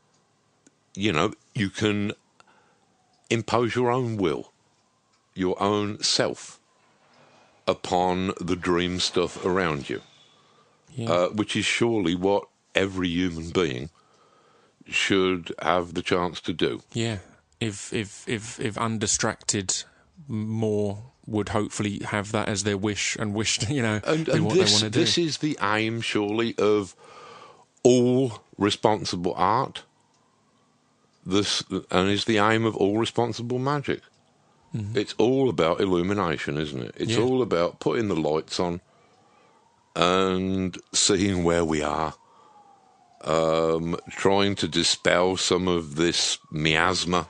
you know, you can impose your own will, your own self upon the dream stuff around you, yeah. uh, which is surely what every human being should have the chance to do. Yeah, if if if if undistracted, more would hopefully have that as their wish and wish to, you know, and, do and what this, they want to do. This is the aim, surely, of all responsible art. This and is the aim of all responsible magic. Mm-hmm. It's all about illumination, isn't it? It's yeah. all about putting the lights on and seeing where we are, um, trying to dispel some of this miasma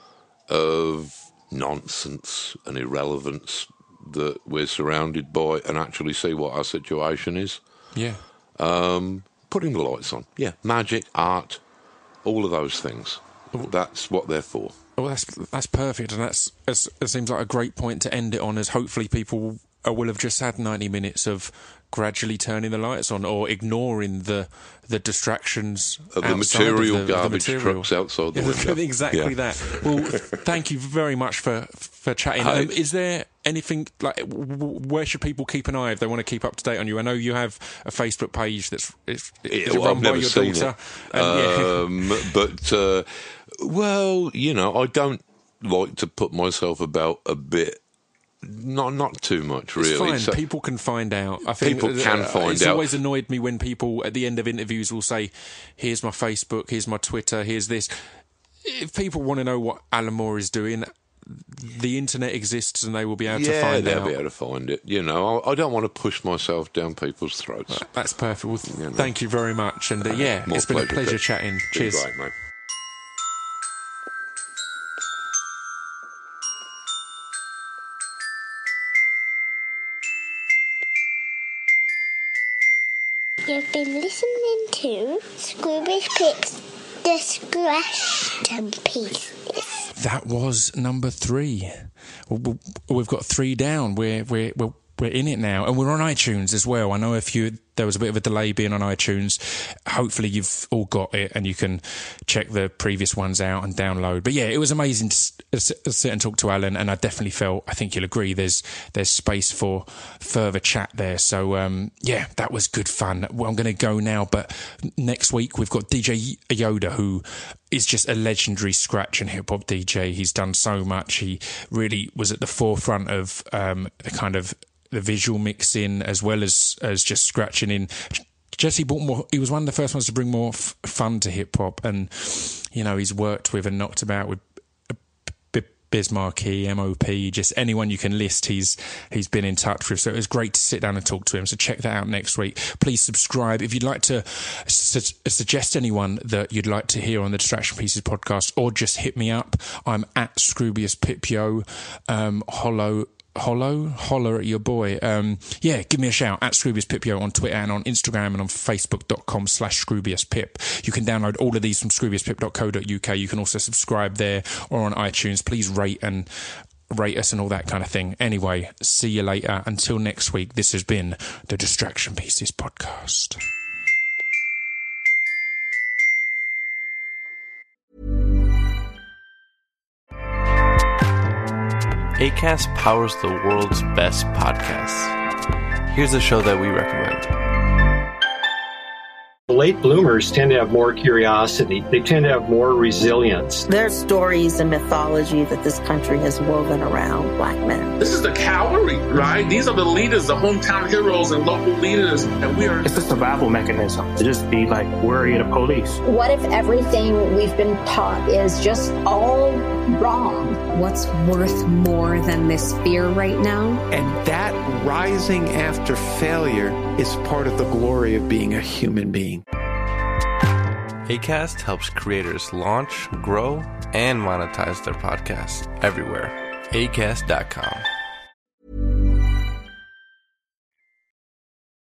of nonsense and irrelevance that we're surrounded by, and actually see what our situation is. Yeah. Um, putting the lights on. Yeah, magic, art, all of those things. That's what they're for. Well, that's that's perfect, and that's, that's it seems like a great point to end it on. As hopefully people uh, will have just had ninety minutes of gradually turning the lights on or ignoring the the distractions of the outside material of the, garbage the material. trucks outside the Yeah, window. exactly Yeah. that. Well, thank you very much for for chatting. Hi. Um, is there anything like w- w- where should people keep an eye if they want to keep up to date on you? I know you have a Facebook page that's it's, it's Well, run I've by never your seen daughter. it. And, yeah. Um, but, uh, well, you know, I don't like to put myself about a bit. Not not too much, really. It's fine. So- people can find out. I think People can uh, find it's out. always annoyed me when people at the end of interviews will say, "Here's my Facebook, here's my Twitter, here's this." If people want to know what Alan Moore is doing, the internet exists and they will be able yeah, to find they'll out. be able to find it. You know, I, I don't want to push myself down people's throats. That's perfect. Well, th- You know. thank you very much. And uh, yeah, More it's been a pleasure, pleasure Pip. chatting. Been Cheers. great, mate. You've been listening to Scroobius Pip's Discretion Pieces. That was number three. W- w- We've got three down. We're we're we're we're in it now, and we're on iTunes as well. I know if you there was a bit of a delay being on iTunes. Hopefully, you've all got it, and you can check the previous ones out and download. But yeah, it was amazing to s- s- sit and talk to Alan, and I definitely felt. I think you'll agree. There's there's space for further chat there. So um, yeah, that was good fun. Well, I'm going to go now, but next week we've got D J Yoda, who is just a legendary scratch and hip hop D J. He's done so much. He really was at the forefront of um, the kind of the visual mixing as well as as just scratching in. Jesse brought more. He was one of the first ones to bring more f- fun to hip hop, and you know he's worked with and knocked about with B- Biz Markie, M O P, just anyone you can list. He's he's been in touch with. So it was great to sit down and talk to him. So check that out next week. Please subscribe if you'd like to su- suggest anyone that you'd like to hear on the Distraction Pieces podcast, or just hit me up. I'm at Scroobius Pipyo, um, Hollow. Hollow, holler at your boy. Um, yeah, give me a shout at Scroobius Pipyo on Twitter and on Instagram and on Facebook.com slash Scroobius Pip. You can download all of these from scroobius pip dot co dot uk. You can also subscribe there or on iTunes. Please rate and rate us and all that kind of thing. Anyway, see you later. Until next week, this has been the Distraction Pieces podcast. Acast powers the world's best podcasts. Here's a show that we recommend. Late bloomers tend to have more curiosity. They tend to have more resilience. There's stories and mythology that this country has woven around black men. This is the cavalry, right? These are the leaders, the hometown heroes and local leaders, and we are... It's a survival mechanism to just be like worry of the police. What if everything we've been taught is just all wrong? What's worth more than this fear right now? And that rising after failure is part of the glory of being a human being. Acast helps creators launch, grow, and monetize their podcasts everywhere. Acast dot com.